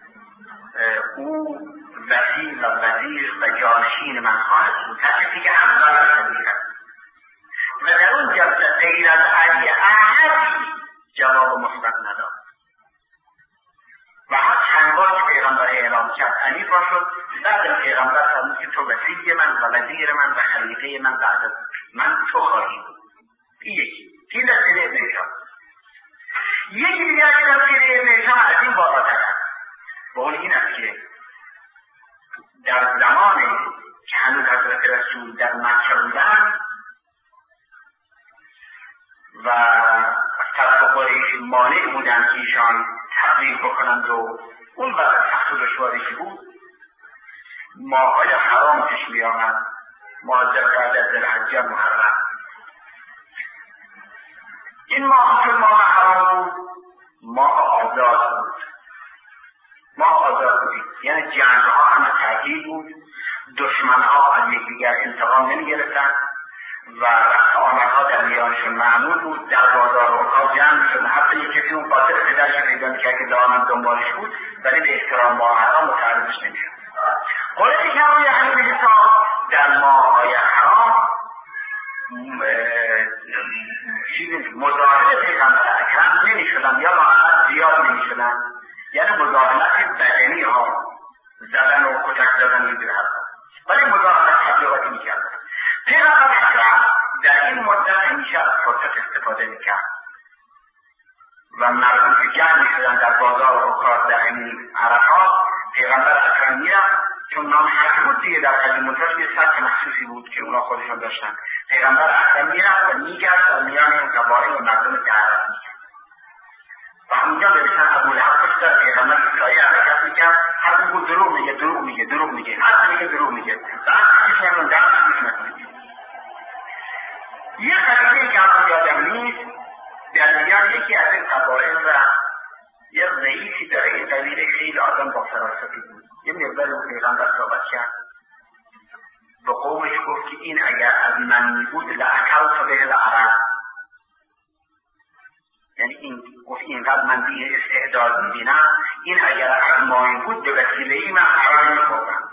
او وکیل و وزیر و جانشین من خواهد بود، هر کسی که همراه را پذیرد. و در اون جلسه غیر از علی احدی جواب مثبت نداد و هر چند بار که پیغمبر اعلام کرد علی پا شد. بعد پیغمبر فرمود که تو وکیل من و وزیر من و خلیفه من بعد از من تو خواهی بود. این یکی این در سیره ابن هشام. یکی دیگر که در سیره ابن هشام از این بالاتر است و اون این است که در زمان که هنوز حضرت رسول در مکه بودن و طرف قریش مانع بودن که ایشان تبلیغ بکنند و اون وقت سخت و دشواری که بود، ماهای حرام پیش می آمد، ماه ذوالقعده، ذوالحجه، محرم. این ماه که ماه حرام بود، ماه آزاد بود، ماه آزاد بودیم، یعنی جنگ ها همه تعطیل بود، دشمن ها از یکدیگر انتقام نمی گرفتن و رفت آمدها در میانشون معمول بود. در بازار و جمع شد، حتی یک کسی اون قاتل پدرش رو پیدا میکرد که دائما دنبالش بود، ولی به احترام ماه حرام متعرضش نمیشد. قریش هم یعنی به حساب در ماه‌های حرام مزاحم پیغمبر اکرم نمیشدن یا لااقل زیاد نمیشدن، یعنی مزاحمت بدنی ها، زدن و کتک زدن اینجور حرفا، ولی مزاحمت تبلیغاتی میکردن. پیغمبر اکرم در این مدت همیشه از فرصت استفاده میکرد و مردم که جمع میشدن در بازار و کار در این عرفات، پیغمبر اکرم میرفت، چون نام حج بود دیگه، در قدیم مدت یه سطح مخصوصی بود که اونا خودشون داشتن. پیغمبر اکرم میرفت و میگرد و میان این قبایل و مردم دعوت میکرد و همونجا ببینن ابولهب پشت در پیغمبر اسرائیل حرکت میکرد، هر اون بود دروغ میگه دروغ میگه دروغ میگه هر میگه دروغ میگه و هر کسی همون دست میکنه. یه خلیفه که همون یادم نیست، در میان یکی از این قبایل و یه رئیسی داره، این قبیله خیلی آدم با فراستی بود، یه مقدار اون پیغمبر صحبت کرد، به قومش گفت که این اگر از من بود لأکلت به العرب، یعنی این گفت اینقدر من دیگه استعداد میبینم، این اگر از ماین بود به وسیله ای من عرب میخوردم.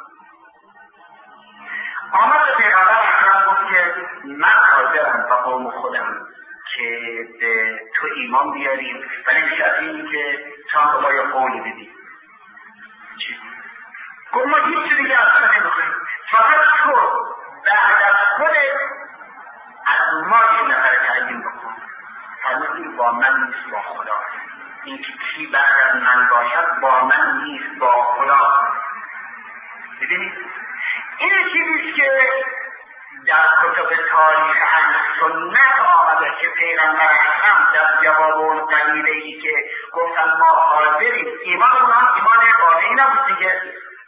آمد به پیغمبر اکرم گفت که من حاضرم با قوم خودم که به تو ایمان بیاریم، ولی میشه این که تو هم به ما یه قولی بدی. چی؟ گفت ما هیچ دیگه از تو نمیخواییم، فقط تو بعد از خودت از ما این نفر تعیین بکن. فرمودی با من نیست با خدا، این که کی بعد از من باشد با من نیست با خدا. ببینید این چیزیست که در کتب تاریخ اهل سنت آمده که پیغمبر اکرم در جواب اون قبیله‌ای که گفتن ما حاضریم، ایمان اونها ایمان واقعی نبود دیگه،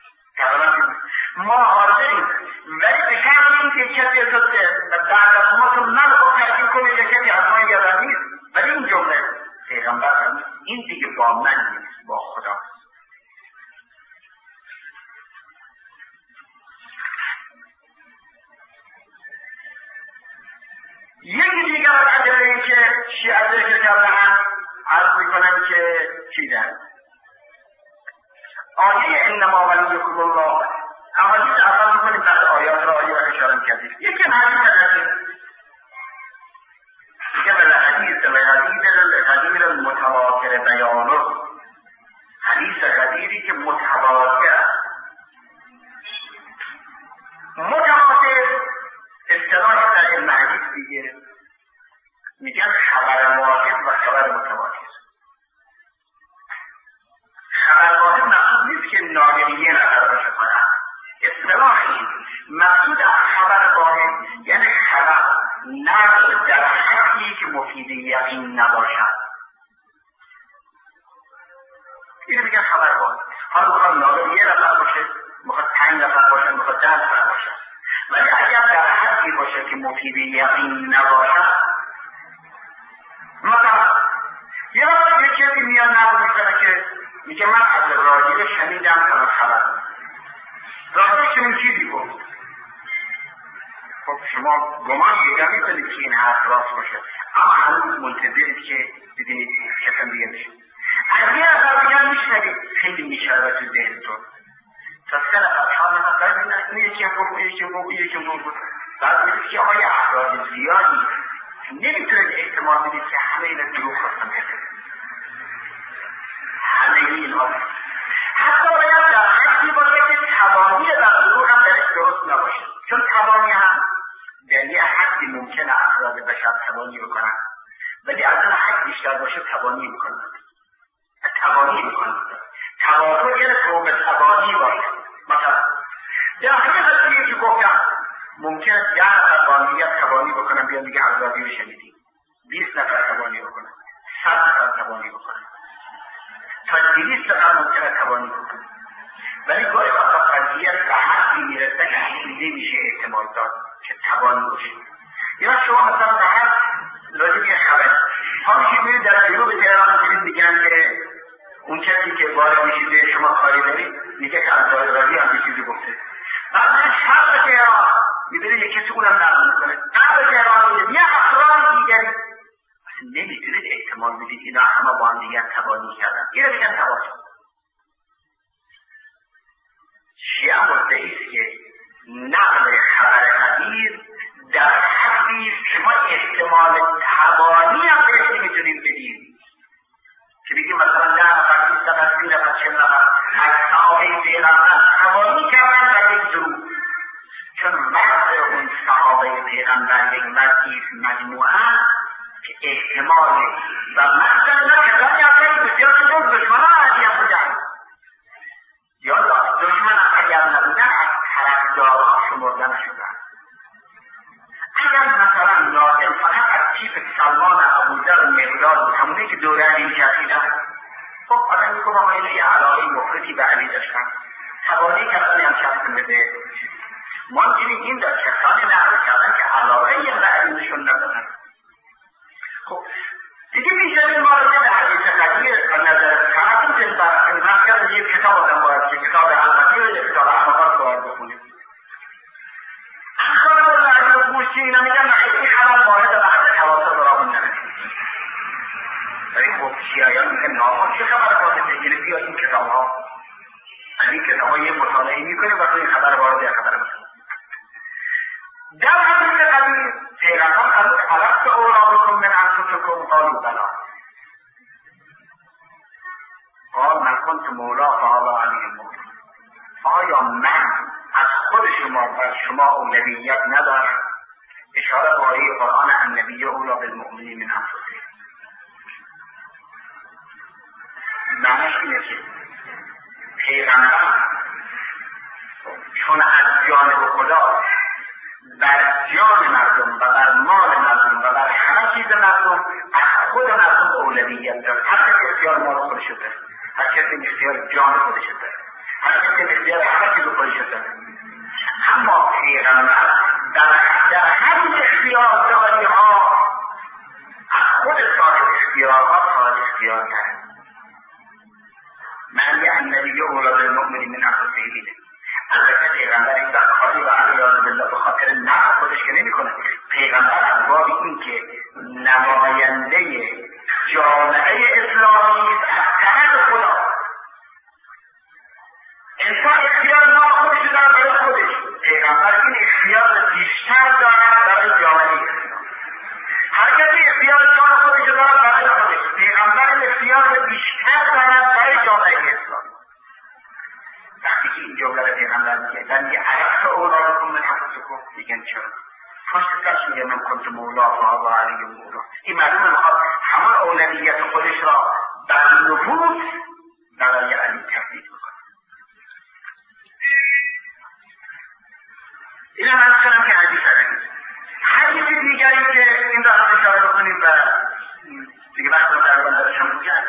ما حاضریم ولی به شرط اینکه کسی از بعد از ما تو من خود تحقیق کنه که کسی از ما یادم نیست، ولی این جمله پیغمبر این دیگه با من نیست با خدا. یکی دیگر از ادله‌ای که شیعه ذکر کردن عرض میکنم که چیزن آیه انما ولیکم الله، احادیث اول میکنیم بعد آیات را آیه را اشاره کردیم. یکی حدیث قدیم که به حدیث به حدیث قدیم را متواتر بیانه، حدیث قدیمی که متواتر متواتر اصطلاح در علم حدیث دیگه میگن خبر واحد و خبر متواتر. خبر واحد مقصود نیست که ناگهانی نظر باشه کنن، اصطلاح این مقصود از خبر واحد یعنی خبر نقل در حدی که مفید یقین نباشد، اینو میگن خبر واحد. حالا بخواد ناگهانی یه نفر باشه، بخواد پنج نفر باشه، بخواد ده نفر باشه، ولی اگر در حدی باشه که مفید یقین نباشد، مثلا یه وقت یک کسی میاد نقل میکنه که میگه من از راجعه شنیدم از خبر راجعه چنین چیزی گفت. خب شما گمان دیگه میکنید که این حرف راست باشه، اما هنوز منتظرید که ببینید کسان دیگه میشه. از یه نفر بگم میشنوید خیلی میشربه تو ذهنتون تا سه نفر چهار نفر ببینید این یکی هم گفت یکی هم گفت یکی هم گفت، بعد میدید که آیا افراد زیادی نمیتونید احتمال بدید که همه این دروغ خواستن بکنید، همه این ها حتی باید در حدی باشه که توانی در دروغ هم درش درست نباشه، چون توانی هم در یه حدی ممکنه افراد بشر توانی بکنن، ولی از اون حد بیشتر باشه توانی بکنن توانی بکنن توانی یعنی توم توانی باشه. مثلا در حقیقت یکی گفتم ممکنه ده نفر با هم دیگه تبانی بکنن بیان دیگه عزادی رو شنیدیم، بیست نفر تبانی بکنن، صد نفر تبانی بکنن، تا دویست نفر ممکنه تبانی بکنن. ولی گاهی وقتا قضیه به حدی میرسه که دیده میشه احتمال داد که تبانی باشه. یا شما مثلا به هر راجع به خبر ها میشید میرید در جنوب تهران میشید میگن که اون کسی که وارد میشید به شما کاری دارید میگه که از رازی هم به چیزی گفته. بعد من شب تهران میبینید یک کسی اونم نقل میکنه، شب تهران میبینید یه افراد دیگری اصلا نمیتونید احتمال بدید اینا همه با هم دیگر تبانی کردن. اینو میگن تبانی. شیعه مدعیست که نقل خبر حدیث در حدیث شما احتمال تبانی هم بهش نمیتونید بدید که بگیم مثلا ده نفر بیست نفر سی نفر چل نفر از صحابه پیغمبر تبانی کردن در یک ظروف، چون وضع اون صحابه پیغمبر یک وضعی مجموعه که احتمال و مثلا نه کسانی هستن بسیار شدون دشمنان عدیه بودن یا دشمن اگر نبودن از طرفداران شمرده نشدن. اگر مثلا ناظم فقط از تیپ سلمان ابوذر مقداد همونه که دوره علی کردیدن، خب آدم میگه با اینه یه علاقه مفرطی به علی داشتن، تبانی کسانی هم شخص بده ممکنه این در کسانی نقل کردن که علاقه یه به علی نشون ندادن. خب دیگه میشه این مارکه به حدیث قدیر و نظر کردن که برای نظر یک کتاب آدم باید که کتاب البتی و یک کتاب احمقات باید بخونیم. خب الله رو گوشتی اینا میگن این خبر واحد بعد تواتر برامون نرسید. ولی خب شیعیان میگن ناخواه چه خبر واحد بگیره بیا این کتاب ها از این کتاب ها یه مطالعه میکنه و تو این خبر واحد یا خبر بسید. در حدیث قدیر پیغمبر فرمود الست اولاکم من انفسکم قالوا بلی قال من کنت مولا فهذا علی المولا. آیا من از خود شما و شما اولویت ندارم؟ اشاره به آیه قرآن النبی اولی بالمؤمنین من انفسهم. معنیش اینه که پیغمبر چون از جانب خدا بر جان مردم و بر مال مردم و بر همه چیز مردم از خود مردم اولویت دارد. هر کسی اختیار مال خودش داره، هر کسی اختیار جان خودش داره، هر کسی اختیار همه چیز خودش داره. اما پیغمبر در در همین اختیار داری ها از خود صاحب اختیارها صاحب اختیار کرد. معنی النبی اولی بالمؤمنین من انفسهم میده. البته پیغمبر این دکاری و علیاذ بالله به خاطر نفس خودش که نمی کنه. پیغمبر از باب این که نماینده جامعه اسلامی از طرف خدا، انسان اختیار نام خودش داره برای خودش، پیغمبر این اختیار بیشتر دارد برای جامعه اسلام. هر کسی اختیار جان خودش دارد برای خودش، پیغمبر این اختیار بیشتر دارد برای جامعه اسلام. وقتی که این جمله رو پیغمبر میگه در میگه الست اولاکم من انفسکم، میگن چرا؟ پشت سرش میگه من کنت مولا فهذا علی المولا. این معلومه میخواد همون اولویت خودش را بر نفوس برای علی تفویض بکنه. این هم از کنم که حدیث هست. حدیث دیگری که این را هم اشاره بکنیم و دیگه وقت رو در بندرش هم بگه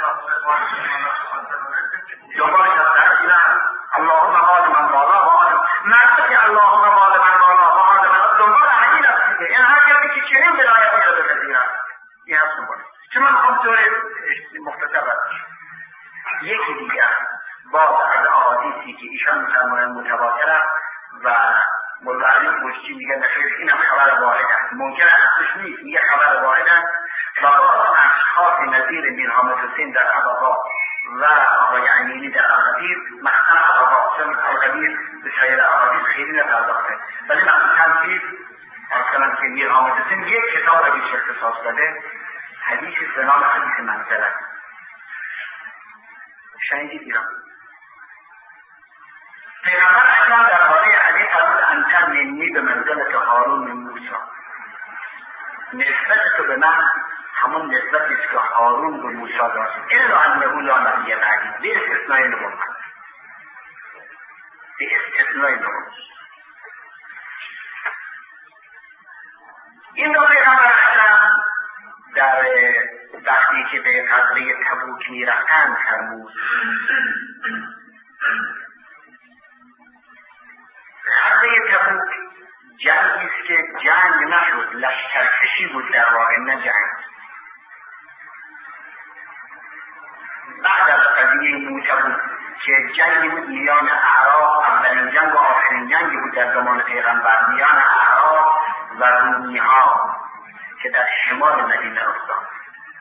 دنبالش هست اینم اللهم مال من بالا و آدم مرد که اللهم مال من بالا و آدم دنبال حدیث هست دیگه. این هر کسی که چنین ولایتی را بپذیرد این هست دنبالش. چون من میخوام طور مختصر بکنم. یکی دیگر باز از احادیثی که ایشان میفرمایند متواتر و مولا علی مشتی میگه نخیر این هم خبر واحد است. ممکن است اصلش نیست، میگه خبر واحد است و باز اشخاص نظیر میر حامد حسین در ابواب و آقای امینی در احادیث مخصوصا ابواب، چون القدیر به سایر احادیث خیلی نپرداخته، ولی مخصوصا چیز اصلا که میر حامد حسین یک کتاب را بیش اختصاص داده، حدیثی به نام حدیث منزله. شنیدید ایران پیغمبر اکرم درباره علی فرمود انت منی به منزلت هارون من موسی. نسبت تو به من همون نسبتی است که هارون به موسی داشت، الا انه لا نبی بعدی، به استثنای نبوت، به استثنای نبوت. این دو پیغمبر اکرم در وقتی که به غزوه تبوک میرفتند فرمود غزوه تبوک جنگی است که جنگ نشد، لشکرکشی بود در واقع، نه جنگ. بعد از قضیه موتی که جنگی بود میان اعراب، اولین جنگ و آخرین جنگی بود در زمان پیغمبر میان اعراب و رومی ها که در شمال مدینه افتاد.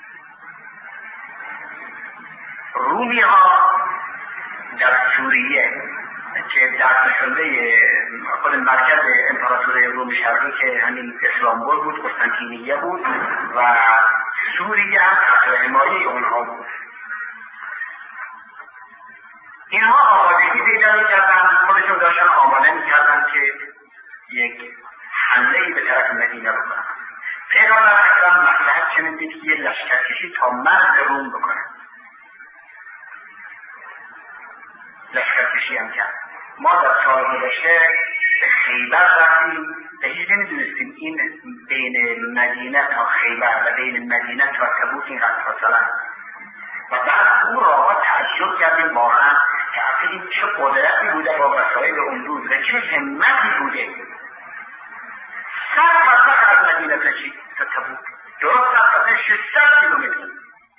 رومی ها در سوریه که در شنده خود مرکز امپراتوری روم شرقی که همین اسلامبول بود، قسطنطینیه بود و سوریه هم تحت حمایه اونها بود. اینها آمادگی پیدا می‌کردن، خودشون داشتن آماده می‌کردن که یک حمله‌ای به طرف مدینه بکنن. پیغمبر اکرم مصلحت چنین دید که یه لشکرکشی تا مرز روم بکنن. لشکرکشی هم کرد. ما در سال گذشته به خیبر رفتیم، به هیچ نمی‌دونستیم این بین مدینه تا خیبر و بین مدینه تا تبوک اینقدر فاصله است. و بعد اون را تعجب کردیم واقعا که اصلا این چه قدرتی بوده با وسایل اون روز و چه همتی بوده. سر فرسخ از مدینه کشید تا تبوک، درست فرسخ ششصد کیلومتر.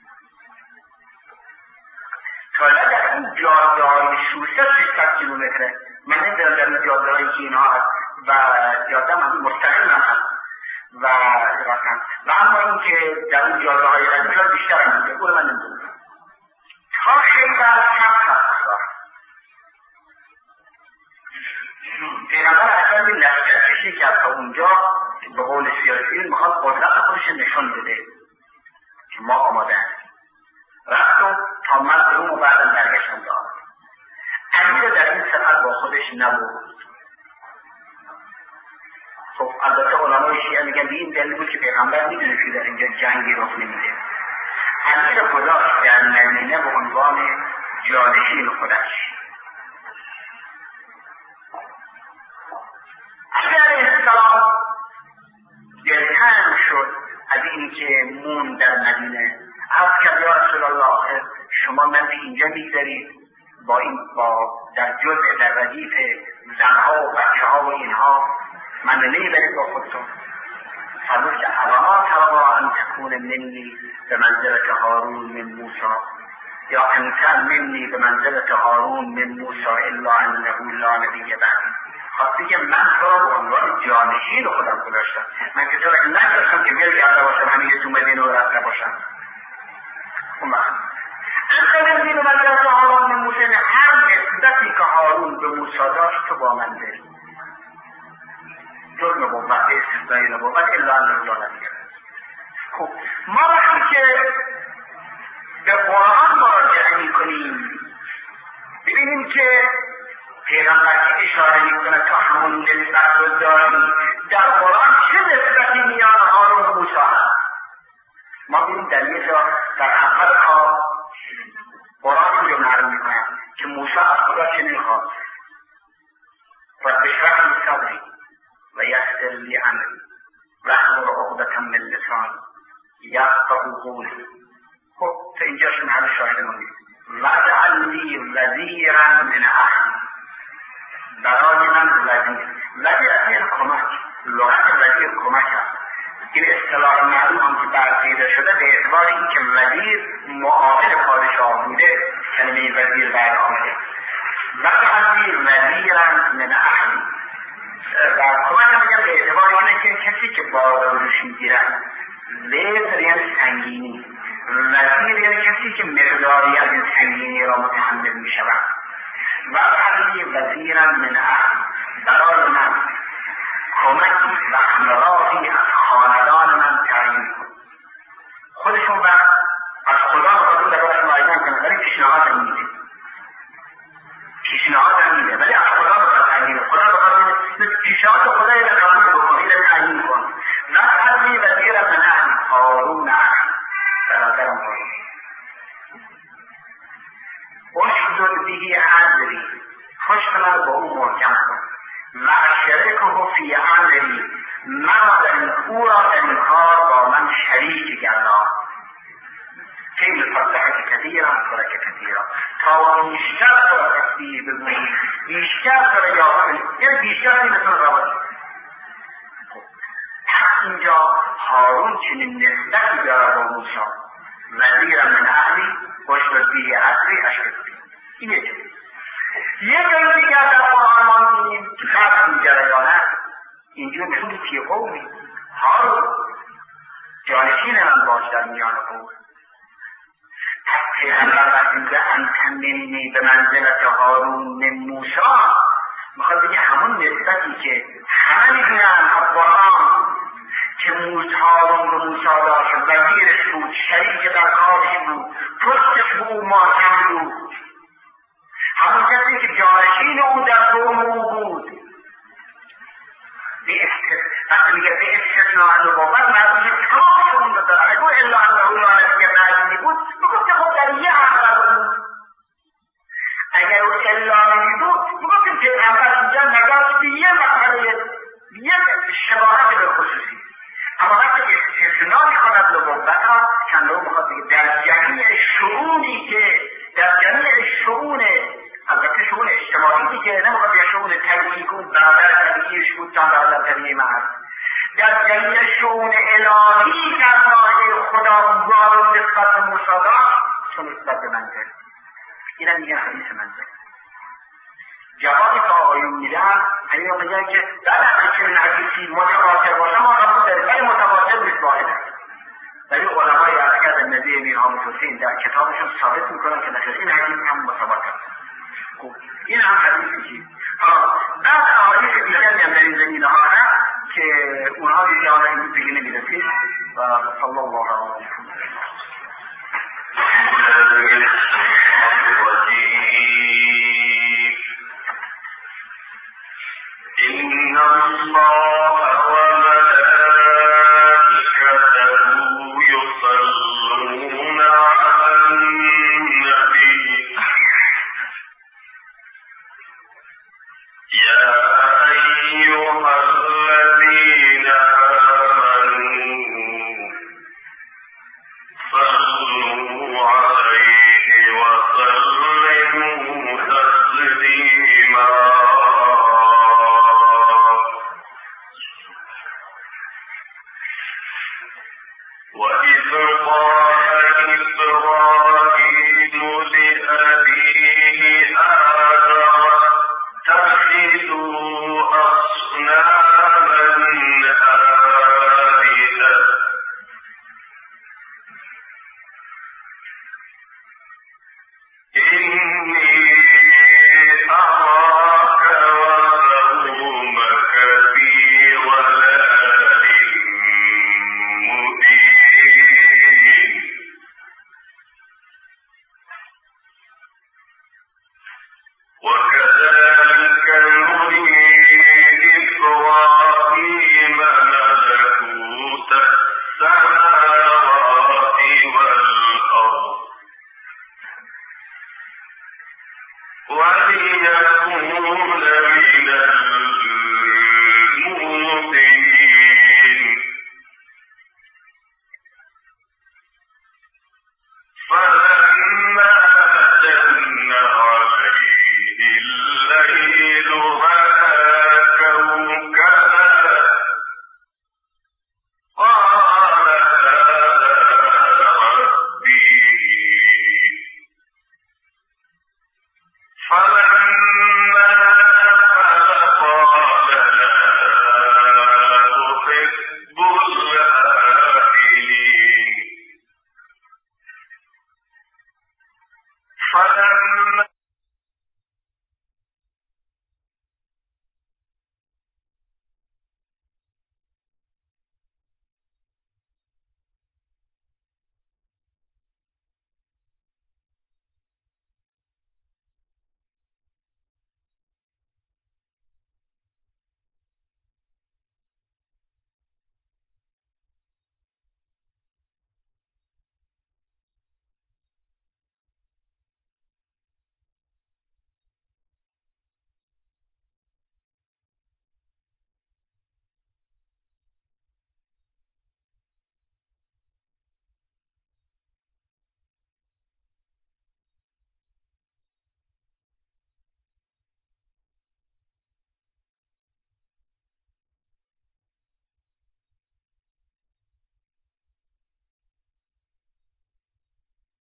تا در این جاده های شوسه ششصد کیلومتره. من نمیدونم در این جاده هایی که اینها هست و جاده من مستقیم هم هست و رفتن و اما این که در این جاده های قدیم بیشتر هم بوده، اون من نمیدونم. تا خیبر کم فرسخ پیغمبر اکرم این لشکرکشی کرد تا اونجا به قول سیاسیون میخواد قدرت خودش نشون بده که ما آماده هستیم. رفت و تا مرز روم و بعدم برگشت هم داد. امیر در این سفر با خودش نبود. خب البته علمای شیعه میگن به این دلیل بود که پیغمبر میدونه که در اینجا جنگی رخ نمیده. امیر گذاشت در مدینه به عنوان جانشین خودش. علی علیه السلام دلتنگ شد از این که مون در مدینه. عرض کرد یا رسول الله شما من به اینجا میگذارید با این با در جزء در ردیف زنها و بچه ها و اینها من نمیبرید با خودتون. فرمود که اما تروا ان تکون منی به منزلت هارون من موسی یا انتر منی به منزلت هارون من موسی الا انه لا نبی بعدی. خواستی که من تو را به عنوان جانشین خودم گذاشتم، من که تو را نگذاشتم که ول کرده باشم همین تو مدینه و رفته باشم. اون وقت انتر منی به منزلت هارون من موسی، هر نسبتی که هارون به موسی داشت تو با من داری، جز نبوت استثنایی نبوت الا انه لا نبی. خب ما وقتی که به قرآن مراجعه میکنیم ببینیم که پیغمبر که اشاره میکنه تا همون نسبت رو داریم در قرآن چه نسبتی میان هارون و موسی هست. ما ببینیم در یه جا در اول کار قرآن رو معلوم میکنه که موسی از خدا چنین خواست و بشرح لی صدری و یسر لی امری واحلل عقدة من لسانی یفقهوا قولی. خب تا اینجاش محل شاهد ما نیست. واجعل لی وزیرا من اهلی، برای من وزیر. وزیر از این کمک، لغت وزیر کمک هست. این اصطلاح معلوم هم که بعد پیدا شده به اعتبار این که وزیر معاون پادشاه بوده کلمه وزیر بعد آمده. واجعل لی وزیرا من اهلی و کمک هم بگم به اعتبار اینه که کسی که بار روش میگیرن وزر یعنی سنگینی، وزیر یعنی کسی که مقداری از این سنگینی را متحمل می شود. و علی وزیرم من اهل، برای من کمکی و همراهی از خاندان من تعیین کن. خودشون وقت از خدا خودشون در باید معایدن کنه ولی پیشنهاد هم میده پیشنهاد هم میده ولی از خدا بخواد تعیین خدا بخواد پیشنهاد خدای را قبول بکنی را تعیین کن. و علی وزیرم من اهل هارون اهل، برادرم هارون اشدد بهی ازری، پشت من با او محکم کن و اشرکه فی امری، مرا در این او را در این کار با من شریک گردان. خیلی فتحه کثیرا ترک کثیرا، تا بیشتر تو تسبیح بگویی، بیشتر تو یاد کنی، یعنی بیشتر این مثل روانی. اینجا هارون چنین نسبتی دارد با موسی، وزیرم من اهلی اشدد به اصری اشرک به. این یه چیز. یه جایی دیگر در قرآن ما می‌بینیم که خاص این جریان است. اینجا نشون فی قومی، هارون جانشین من باش در میان قوم. پس پیغمبر وقتی میگه انتننی به منزلت هارون من موسی، میخواد بگه همون نسبتی که همه میدونن از قرآن که موسی هارون رو موسی داشت، وزیرش بود، شریک در کارش بود، پشتش بود، ماتم بود، همون کسی که جانشین او در قوم او بود. وقتی میگه به استثناء از نبوت معنی تمام رو داره. اگه الا انه لا نبی بعدی بود میگفت خب در یه حقیقت بود. اگر او الا نبی بود میگفت پیغمبر اینجا نگاه به یه مسئله یه شباهت به خصوصی، اما وقتی استثناء میکند نبوت ها چند رو میخواد بگه در جمعی شؤونی که در جمعی شؤون، البته شؤون اجتماعی که نمیخواد به شؤون طبیعی بود، برادر طبیعیش بود تا برادر طبیعی من، در جمعی شؤون الهی در راه خدا وارد نسبت به موسی داشت چون نسبت به منزل. این هم میگن حدیث منزل. جوابی که آقایون میدن همین رو میگن که در اگه چنین حدیثی متواتر باشه ما قبول داریم، ولی متواتر نیست واحده. ولی علمای عسکر نبی امیر حامد حسین در کتابشون ثابت میکنن که نخیر این حدیث هم متواتر. خوب این هم حدیثی که بعد احادیث دیگری هم در این زمینه ها هست که اونها دیگه حالا این دیگه نمیرسید و صلی الله علیه و سلم. إن الله وملائكته يصلون على النبي يا أيها الذين آمنوا صلوا عليه وسلموا تسليما. وإذ قال إبراهيم لأبيه آزر اتخذوا أصناما